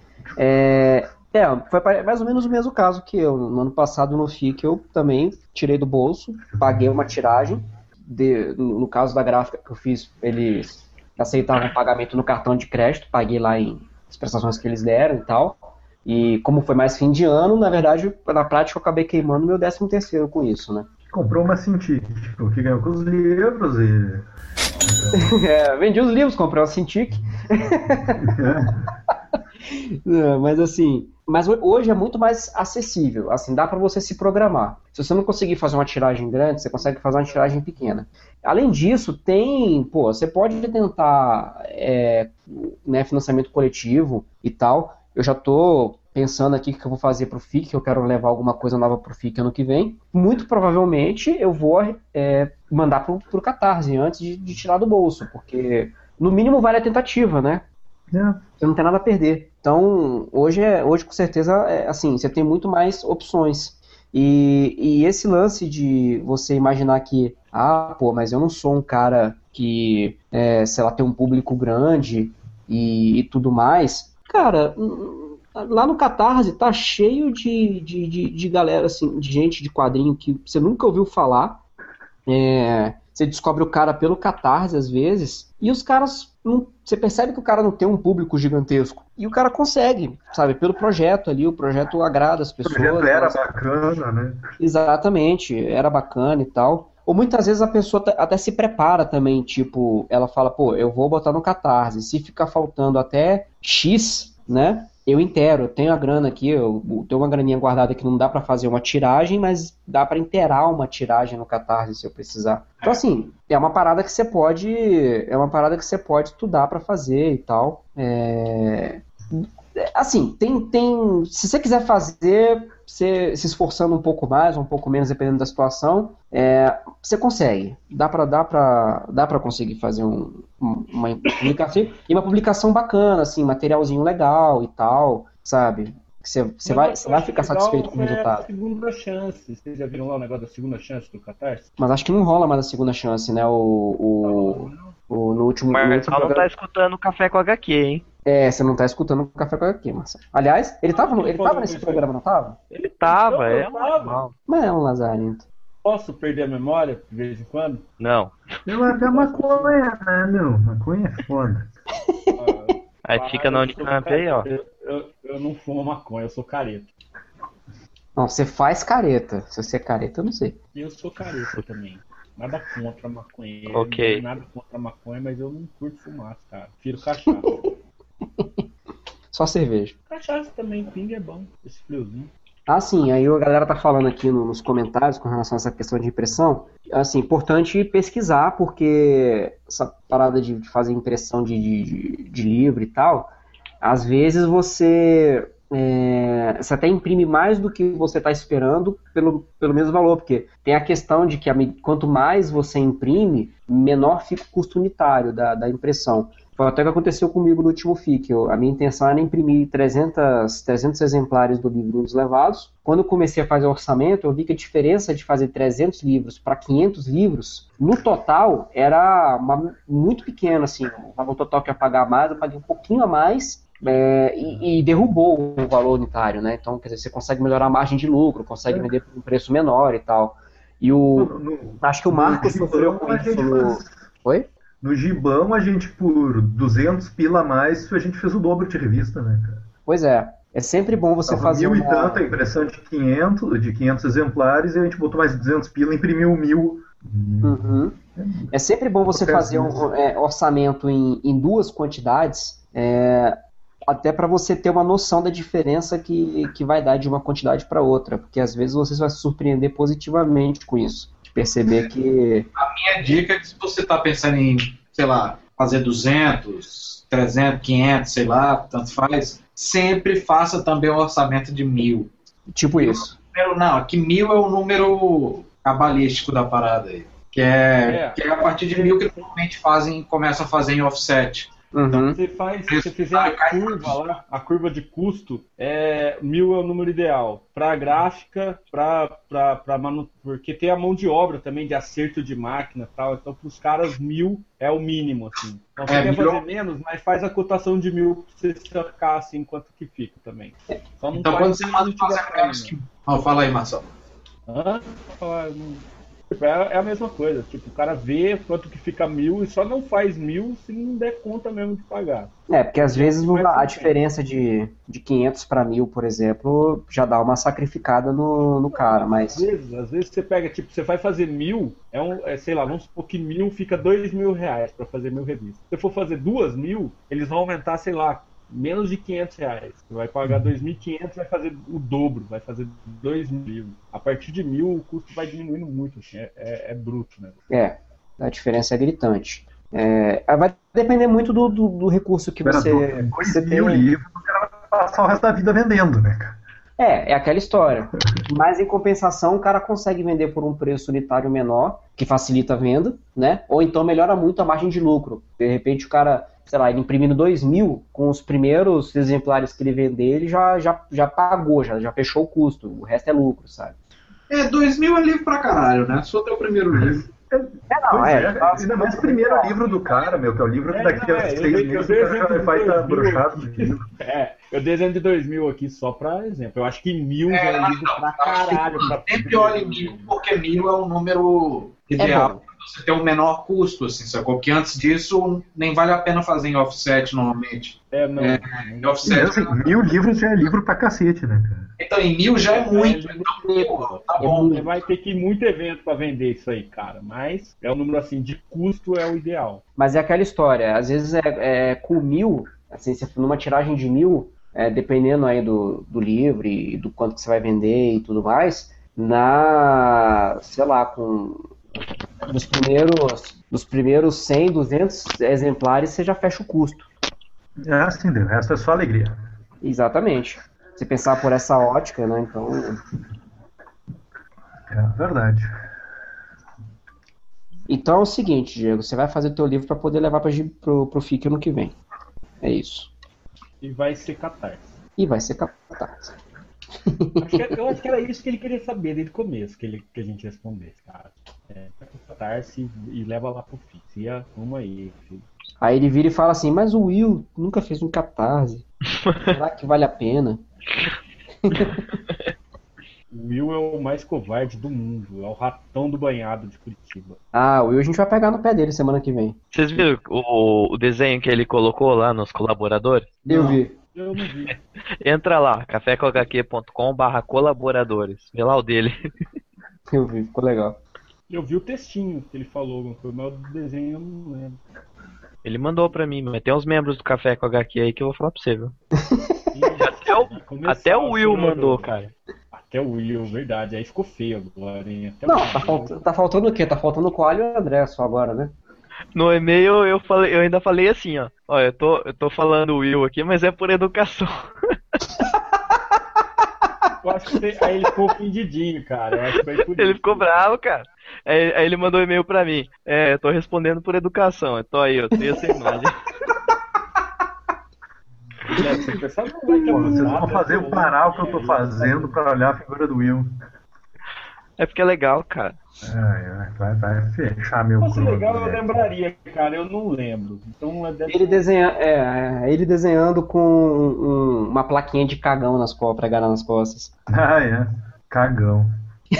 É, é, foi mais ou menos o mesmo caso que eu. No ano passado no F I C eu também tirei do bolso, paguei uma tiragem, de, no, no caso da gráfica que eu fiz, eles... aceitavam um pagamento no cartão de crédito, paguei lá em as prestações que eles deram e tal. E como foi mais fim de ano, na verdade, na prática eu acabei queimando meu décimo terceiro com isso, né? Comprou uma Cintiq, o que ganhou com os livros e... é, vendi os livros, comprei uma Cintiq. é, mas assim... Mas hoje é muito mais acessível, assim, dá para você se programar. Se você não conseguir fazer uma tiragem grande, você consegue fazer uma tiragem pequena. Além disso, tem, pô, você pode tentar é, né, financiamento coletivo e tal. Eu já tô pensando aqui o que eu vou fazer pro F I C, que eu quero levar alguma coisa nova pro F I C ano que vem. Muito provavelmente eu vou é, mandar pro, pro Catarse antes de, de tirar do bolso, porque no mínimo vale a tentativa, né? É. Você não tem nada a perder. Então, hoje, é, hoje com certeza, é, assim, você tem muito mais opções. E, e esse lance de você imaginar que, ah, pô, mas eu não sou um cara que, é, sei lá, tem um público grande e, e tudo mais. Cara, lá no Catarse tá cheio de, de, de, de galera, assim, de gente de quadrinho que você nunca ouviu falar. É, você descobre o cara pelo Catarse, às vezes, e os caras... Não, você percebe que o cara não tem um público gigantesco. E o cara consegue, sabe? Pelo projeto ali, o projeto agrada as pessoas. O projeto era elas... bacana, né? Exatamente, era bacana e tal. Ou muitas vezes a pessoa até se prepara também, tipo, ela fala, pô, eu vou botar no Catarse. Se ficar faltando até X, né? Eu inteiro, eu tenho a grana aqui, eu tenho uma graninha guardada que não dá pra fazer uma tiragem, mas dá pra inteirar uma tiragem no Catarse se eu precisar. Então, assim, é uma parada que você pode, é uma parada que você pode estudar pra fazer e tal. É... Assim, tem, tem, se você quiser fazer, você, se esforçando um pouco mais, um pouco menos, dependendo da situação, é, você consegue. Dá pra, dá pra, dá pra conseguir fazer um, uma publicação, e uma publicação bacana, assim, materialzinho legal e tal, sabe? Você, você, vai, você vai ficar satisfeito com o resultado. A segunda chance. Vocês já viram lá o negócio da segunda chance do Catarse? Mas acho que não rola mais a segunda chance, né? O, o, o, no último, Mas no último não programa... tá escutando Café com agá quê, hein? É, você não tá escutando o Café com aqui, Marcelo. Aliás, ele tava, no, ele tava nesse programa, não tava? Ele tava, Eu é um tava. animal. Mas é um lazarento. Posso perder a memória de vez em quando? Não. Eu largar maconha, né, meu? Maconha é foda. Aí fica na Unicamp aí, ó. Eu, eu, eu não fumo maconha, eu sou careta. Não, você faz careta. Se você é careta, eu não sei. Eu sou careta também. Nada contra a maconha. Ok. Nada contra a maconha, mas eu não curto fumaça, cara. Prefiro cachaça. Só cerveja. Cachaça também, pinga é bom, esse friozinho. Ah, sim, aí a galera tá falando aqui no, nos comentários com relação a essa questão de impressão. Assim, importante pesquisar, porque essa parada de fazer impressão de, de, de livro e tal, às vezes você é, você até imprime mais do que você está esperando pelo, pelo mesmo valor, porque tem a questão de que a, quanto mais você imprime, menor fica o custo unitário da, da impressão. Foi até o que aconteceu comigo no último F I C. Eu, a minha intenção era imprimir trezentos, trezentos exemplares do livro Dos Levados. Quando eu comecei a fazer o orçamento, eu vi que a diferença de fazer trezentos livros para quinhentos livros, no total, era uma, muito pequena. Assim, o valor total que eu ia pagar mais, eu paguei um pouquinho a mais é, e, e derrubou o valor unitário. Né? Então, quer dizer, você consegue melhorar a margem de lucro, consegue vender por um preço menor e tal. E o, no, no, acho que o Marcos sofreu com isso. No... Oi? No Gibão, a gente, por duzentos pila a mais, a gente fez o dobro de revista, né, cara? Pois é. É sempre bom você Tava fazer mil uma... e tanto, a impressão de quinhentos, de quinhentos exemplares, e a gente botou mais duzentos pila e imprimiu mil. Uhum. É sempre bom você fazer um é, orçamento em, em duas quantidades, é, até para você ter uma noção da diferença que, que vai dar de uma quantidade para outra, porque às vezes você vai se surpreender positivamente com isso. Perceber que... A minha dica é que se você está pensando em, sei lá, fazer duzentos, trezentos, quinhentos, sei lá, tanto faz, sempre faça também um orçamento de mil. Tipo isso. Número, não, aqui mil é o número cabalístico da parada aí. Que é, é. que é a partir de mil que normalmente fazem, começam a fazer em offset. Uhum. Você faz, se você fizer a curva lá, a curva de custo, é, mil é o número ideal. Para gráfica, para para manu... porque tem a mão de obra também de acerto de máquina e tal. Então, para os caras, mil é o mínimo, assim. Então, você é, quer mil... fazer menos, mas faz a cotação de mil para você sacar assim quanto que fica também. Só não então, quando você manda fazer menos que... oh, fala aí, Marcelo. Hã? É a mesma coisa, tipo, o cara vê quanto que fica mil e só não faz mil se não der conta mesmo de pagar. É, porque às vezes a diferença de, de quinhentos para mil, por exemplo, já dá uma sacrificada no, no cara, mas... Às vezes, às vezes você pega, tipo, você vai fazer mil, é um, é, sei lá, vamos supor que mil fica dois mil reais para fazer mil revistas. Se você for fazer duas mil, eles vão aumentar, sei lá, menos de quinhentos reais. Você vai pagar dois mil e quinhentos, vai fazer o dobro, vai fazer dois mil. A partir de mil, o custo vai diminuindo muito, assim, é, é, é bruto, né? É, a diferença é gritante. É, vai depender muito do, do, do recurso que você, você tem. O livro, o cara vai passar o resto da vida vendendo, né, cara? É, é aquela história. Mas em compensação, o cara consegue vender por um preço unitário menor, que facilita a venda, né? Ou então melhora muito a margem de lucro. De repente o cara, sei lá, ele imprimindo dois mil, com os primeiros exemplares que ele vender, ele já, já, já pagou, já, já fechou o custo. O resto é lucro, sabe? É, dois mil é livro pra caralho, né? Só teu primeiro livro. É, não, é. é ainda mais o primeiro é, livro do cara, meu, que é o livro que daqui a seis meses o cara vai estar broxado no livro. É, eu dei exemplo de dois mil aqui só pra exemplo. Eu acho que mil é, já é livro não, pra caralho. Pra sempre olhe mil, porque mil é um número ideal. É você tem um menor custo, assim, sacou? Porque antes disso nem vale a pena fazer em offset normalmente. É, não. É, em offset. Assim, mil livros já é livro pra cacete, né, cara? Então, em mil já é muito. É, então, mil, tá bom. Você vai ter que ir muito evento pra vender isso aí, cara. Mas é um número assim, de custo é o ideal. Mas é aquela história, às vezes é, é com mil, assim, se numa tiragem de mil, é, dependendo aí do, do livro e do quanto que você vai vender e tudo mais, na, sei lá, com dos primeiros, dos primeiros cem, duzentos exemplares você já fecha o custo. É assim, o resto é só alegria. Exatamente. Se pensar por essa ótica, né, então... É verdade. Então é o seguinte, Diego, você vai fazer o teu livro para poder levar para pro, pro F I C ano que vem. É isso. E vai ser catarse. E vai ser catarse. Acho que, eu acho que era isso que ele queria saber desde o começo, que, ele, que a gente respondesse, cara. É, catarse e leva lá pro F I C. E arruma aí, filho. Aí ele vira e fala assim, mas o Will nunca fez um catarse. Será que vale a pena? O Will é o mais covarde do mundo. É o ratão do banhado de Curitiba. Ah, o Will a gente vai pegar no pé dele semana que vem. Vocês viram o, o desenho que ele colocou lá nos colaboradores? Eu não, vi. Eu não vi. Entra lá, café com h q ponto com barra colaboradores. Vê lá o dele. Eu vi, ficou legal. Eu vi o textinho que ele falou, mas o desenho eu não lembro. Ele mandou pra mim, mas tem uns membros do Café com H Q aí que eu vou falar pra você, viu? até o, até o Will mandou, cara. Até o Will, verdade. Aí ficou feio agora, hein? Até não, tá, falt... tá faltando o quê? Tá faltando o Coalho e o André só agora, né? No e-mail eu, falei, eu ainda falei assim, ó. Ó, eu tô, eu tô falando Will aqui, mas é por educação. Eu acho que você- aí ele ficou ofendidinho, cara. Eu acho que foi por Ele isso. ficou bravo, cara. Aí, aí ele mandou um e-mail pra mim. É, eu tô respondendo por educação. Eu tô aí, eu tenho essa imagem. Deve ser pensado, não vai ter Pô, vocês nada, vão fazer né? eu parar o que eu tô fazendo pra olhar a figura do Will. É porque é legal, cara. Ai, ai, vai, vai fechar meu Se fosse Chrome, legal, eu velho. lembraria, cara. Eu não lembro. Então é deve Ele, desenha, é, é, ele desenhando com um- uma plaquinha de cagão nas costas, pregada nas costas. Ah, é. Cagão.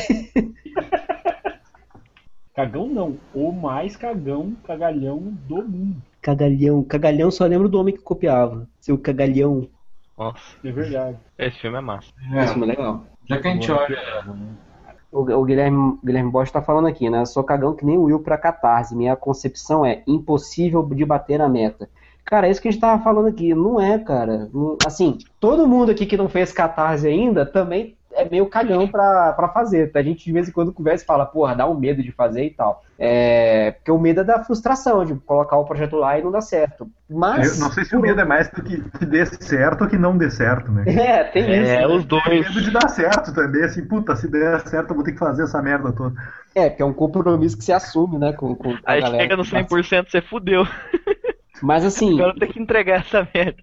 Cagão não. O mais cagão, cagalhão do mundo. Cagalhão. Cagalhão só lembro do homem que copiava. Seu cagalhão. Nossa, É verdade. esse filme é massa. Isso é legal. Já que a gente olha. O, o Guilherme, Guilherme Bosch tá falando aqui, né? Sou cagão que nem o Will pra Catarse. Minha concepção é impossível de bater a meta. Cara, é isso que a gente tava falando aqui. Não é, cara. Não- assim, todo mundo aqui que não fez Catarse ainda também é meio cagão pra, pra fazer. A gente de vez em quando conversa e fala, porra, dá um medo de fazer e tal. É, porque o medo é da frustração, de colocar o projeto lá e não dar certo. Mas. Eu não sei se o medo é mais do que, que dê certo ou que não dê certo, né? É, tem isso. É, né? os Tem dois. medo de dar certo também, assim, puta, se der certo eu vou ter que fazer essa merda toda. É, porque é um compromisso que se assume, né? Com, com a Aí galera. chega no cem por cento, você fudeu. Mas assim. Agora tem que entregar essa merda.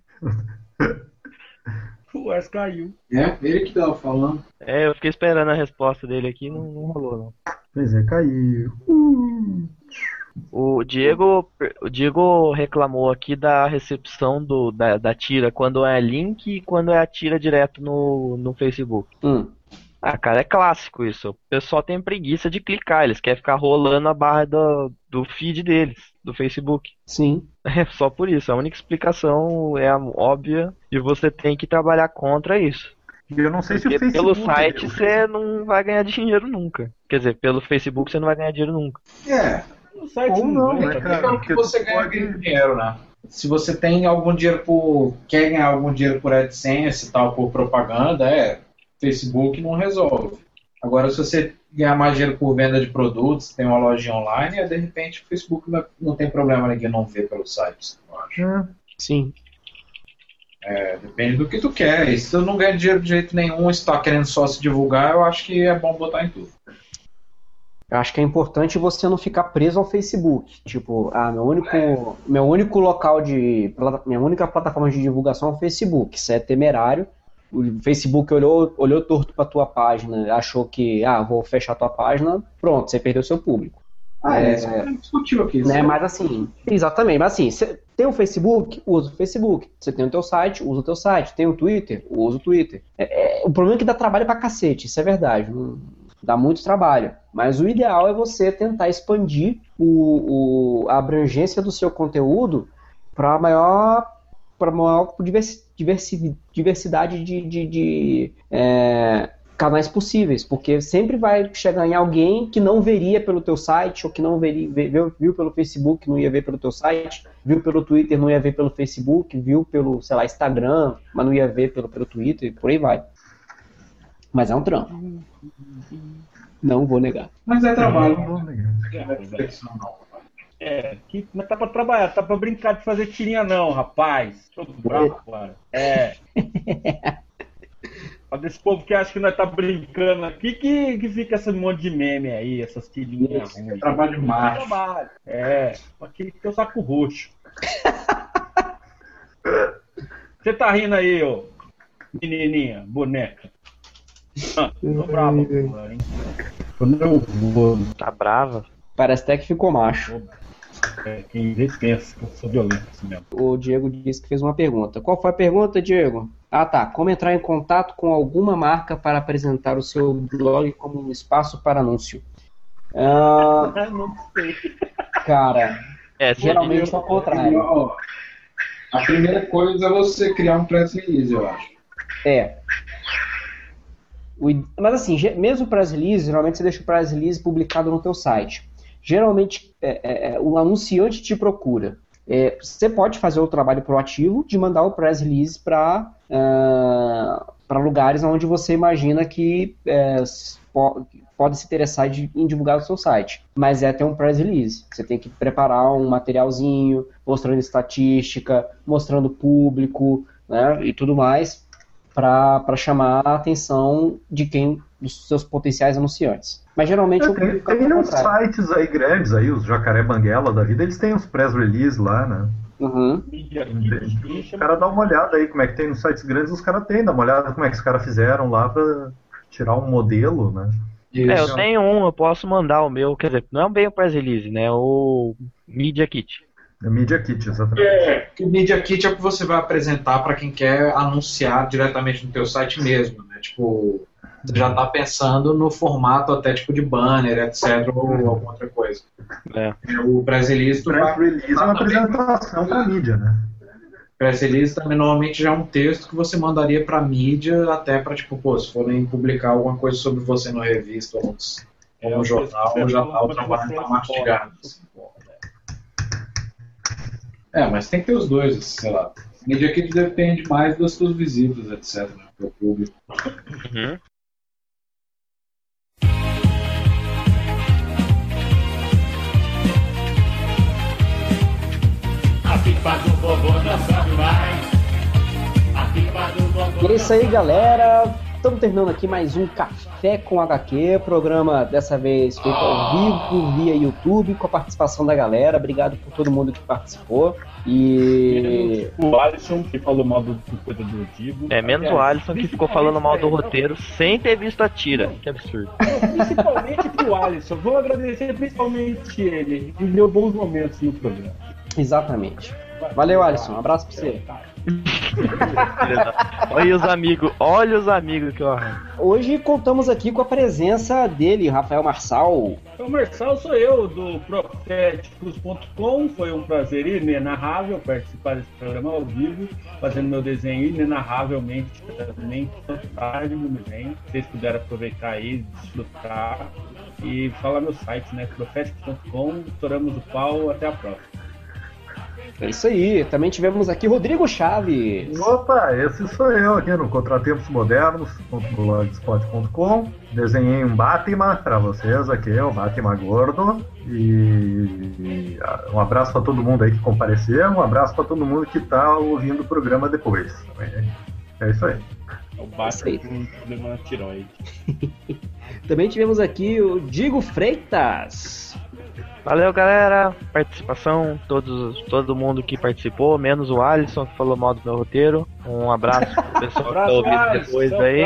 O Wes caiu. É, ele que tava falando. É, eu fiquei esperando a resposta dele aqui, não, não rolou, não. Pois é, caiu. O Diego, o Diego reclamou aqui da recepção do, da, da tira quando é link e quando é a tira direto no, no Facebook. Hum. Ah, cara, é clássico isso. O pessoal tem preguiça de clicar, eles querem ficar rolando a barra do, do feed deles, do Facebook. Sim. É só por isso. A única explicação é a óbvia e você tem que trabalhar contra isso. E eu não sei se o Porque Facebook... pelo site você não vai ganhar dinheiro nunca. Quer dizer, pelo Facebook você não vai ganhar dinheiro nunca. É, No site Ou não, ganha, né, tá cara? pelo que você ganha aquele dinheiro, né? Se você tem algum dinheiro por. Quer ganhar algum dinheiro por AdSense e tal, por propaganda, é. Facebook não resolve. Agora, se você ganhar mais dinheiro por venda de produtos, tem uma lojinha online, é, de repente o Facebook não, não tem problema ninguém não ver pelo site, eu acho. Sim. É, depende do que tu quer. E se tu não ganha dinheiro de jeito nenhum, se tá querendo só se divulgar, eu acho que é bom botar em tudo. Eu acho que é importante você não ficar preso ao Facebook. Tipo, ah, meu único, meu único local de. plata- Minha única plataforma de divulgação é o Facebook. Isso é temerário. O Facebook olhou, olhou torto pra tua página, achou que, ah, vou fechar tua página, pronto, você perdeu seu público. Ah, é, É, isso é discutível aqui. Né? Isso Mas assim, exatamente, mas assim, você tem o Facebook, usa o Facebook. Você tem o teu site, usa o teu site. Tem o Twitter, usa o Twitter. É, é, o problema é que dá trabalho pra cacete, isso é verdade. Não, dá muito trabalho. Mas o ideal é você tentar expandir o, o- a abrangência do seu conteúdo para maior, para maior diversi, diversi, diversidade de, de, de, é, canais possíveis, porque sempre vai chegar em alguém que não veria pelo teu site, ou que não veria, viu, viu pelo Facebook, não ia ver pelo teu site, viu pelo Twitter, não ia ver pelo Facebook, viu pelo, sei lá, Instagram, mas não ia ver pelo, pelo Twitter, e por aí vai. Mas é um trampo. Não vou negar. Mas é trabalho. Não, Não é perfeição, não. É, que não tá pra trabalhar, tá pra brincar de fazer tirinha não, rapaz. Tô bravo, cara. É. Pra desse povo que acha que nós tá brincando aqui, que, que fica esse monte de meme aí, essas tirinhas É ruins. trabalho macho. Trabalho. É, aqui tem o saco roxo. Você tá rindo aí, ô menininha, boneca. Ah, tô bravo agora, hein? Tô nervoso. Tá brava? Parece até que ficou macho. É, quem vê pensa que eu sou violento assim mesmo. O Diego disse que fez uma pergunta. Qual foi a pergunta, Diego? Ah, tá. Como entrar em contato com alguma marca para apresentar o seu blog como um espaço para anúncio? Ah, Ah, não sei. cara, É, se geralmente é o contrário. Ó, a primeira coisa é você criar um press release, eu acho. É. O id- Mas assim, ge- mesmo o press release, geralmente você deixa o press release publicado no teu site. Geralmente, é, é, é, o anunciante te procura. É, você pode fazer o trabalho proativo de mandar o press release para para lugares onde você imagina que é, s- po- pode se interessar de- em divulgar o seu site. Mas é ter um press release. Você tem que preparar um materialzinho, mostrando estatística, mostrando público, né, e tudo mais. para chamar a atenção de quem, dos seus potenciais anunciantes. Mas geralmente é, o tem, tem uns sites aí grandes, aí, os Jacaré Banguela da vida, eles têm uns press release lá, né? Uhum. O cara dá uma olhada aí como é que tem nos sites grandes, os caras têm, dá uma olhada como é que os caras fizeram lá pra tirar um modelo, né? Isso. É, eu tenho um, eu posso mandar o meu, quer dizer, não é bem o press release, né? O Media Kit. É Media Kit, exatamente. É, o Media Kit é o que você vai apresentar para quem quer anunciar diretamente no teu site mesmo, né? Tipo, você já tá pensando no formato até tipo de banner, etc, ou alguma outra coisa. É. O press release, tu press release é uma apresentação para mídia, né? Press release também normalmente já é um texto que você mandaria para mídia, até para tipo, pô, se forem publicar alguma coisa sobre você na revista ou no jornal, já tá, o trabalho tá mastigado. É, mas tem que ter os dois, sei lá. Media Kit depende mais das suas visitas, etc, né, pro público. Uhum. A pipa do vovô não sabe mais. A pipa do vovô. E é isso aí, galera. Estamos terminando aqui mais um Café com H Q, programa dessa vez feito ao vivo via YouTube, com a participação da galera. Obrigado por todo mundo que participou. E o Alisson, que falou mal do, do coisa do Digo. É, menos o Alisson, que ficou falando mal do roteiro sem ter visto a tira. Que absurdo. Principalmente pro Alisson. Vou agradecer principalmente ele. Ele deu bons momentos no programa. Exatamente. Valeu, Alisson. Um abraço pra você. Olha os amigos, olha os amigos que eu arranjo. Hoje contamos aqui com a presença dele, Rafael Marçal. O Marçal sou eu, do Proféticos ponto com. Foi um prazer inenarrável participar desse programa ao vivo, fazendo meu desenho inenarravelmente também tarde no desenho. Se vocês puderem aproveitar aí, desfrutar e falar meu site, né? Proféticos ponto com. Estouramos o pau, até a próxima. É isso aí, também tivemos aqui Rodrigo Chaves. Opa, esse sou eu aqui no contratempos modernos ponto blogspot ponto com. Desenhei um Batman pra vocês aqui, o Batman gordo. E um abraço pra todo mundo aí que compareceu, um abraço pra todo mundo que tá ouvindo o programa depois. É isso aí. O Batman com um problema na tiroide. Também tivemos aqui o Digo Freitas. Valeu, galera, participação, todos, todo mundo que participou, menos o Alisson, que falou mal do meu roteiro. Um abraço pro pessoal que tá ouvindo depois aí.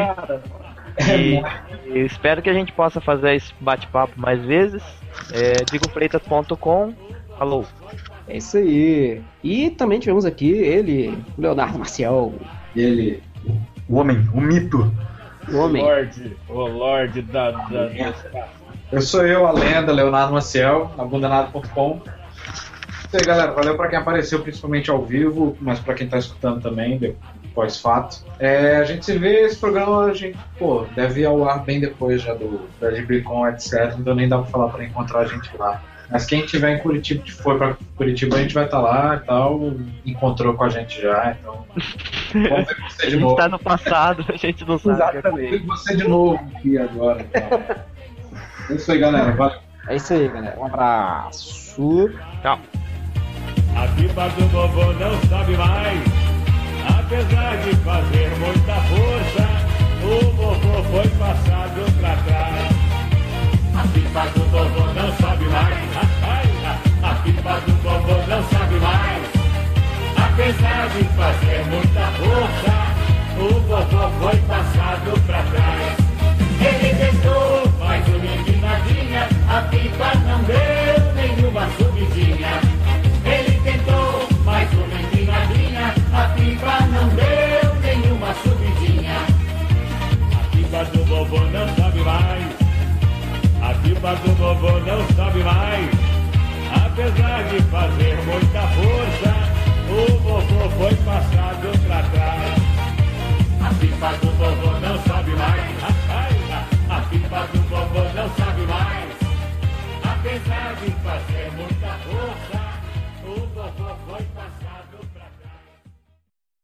E, e espero que a gente possa fazer esse bate-papo mais vezes. É, digo freitas ponto com. Falou. É isso aí. E também tivemos aqui ele, o Leonardo Maciel. Ele, o homem, o mito. O homem. O Lorde, o Lorde da... da, da... Eu sou eu, a lenda, Leonardo Maciel, abandonado ponto com. Isso aí, galera. Valeu pra quem apareceu, principalmente ao vivo, mas pra quem tá escutando também, depois fato. É, a gente se vê, esse programa, a gente, pô, deve ir ao ar bem depois já do da GBCon, etcétera. Então nem dá pra falar pra encontrar a gente lá. Mas quem tiver em Curitiba, que for pra Curitiba, a gente vai estar lá e tal. Encontrou com a gente já, então. Vamos ver você de novo. A gente tá no passado, a gente não sabe. Exatamente. Vamos ver você de novo aqui agora. Então. É isso aí, galera. Valeu. É isso aí, galera. Um abraço. Tchau. A pipa do vovô não sobe mais. Apesar de fazer muita força, o vovô foi passado pra trás. A pipa do vovô não sobe mais. A pipa do vovô não sobe mais. Apesar de fazer muita força, o vovô foi passado pra trás. Ele tentou, mas uma empinadinha, a pipa não deu nenhuma subidinha. Ele tentou, mas uma empinadinha, a pipa não deu nenhuma subidinha. A pipa do vovô não sobe mais. A pipa do vovô não sobe mais. Apesar de fazer muita força, o vovô foi passado pra trás. A pipa do vovô não sobe mais.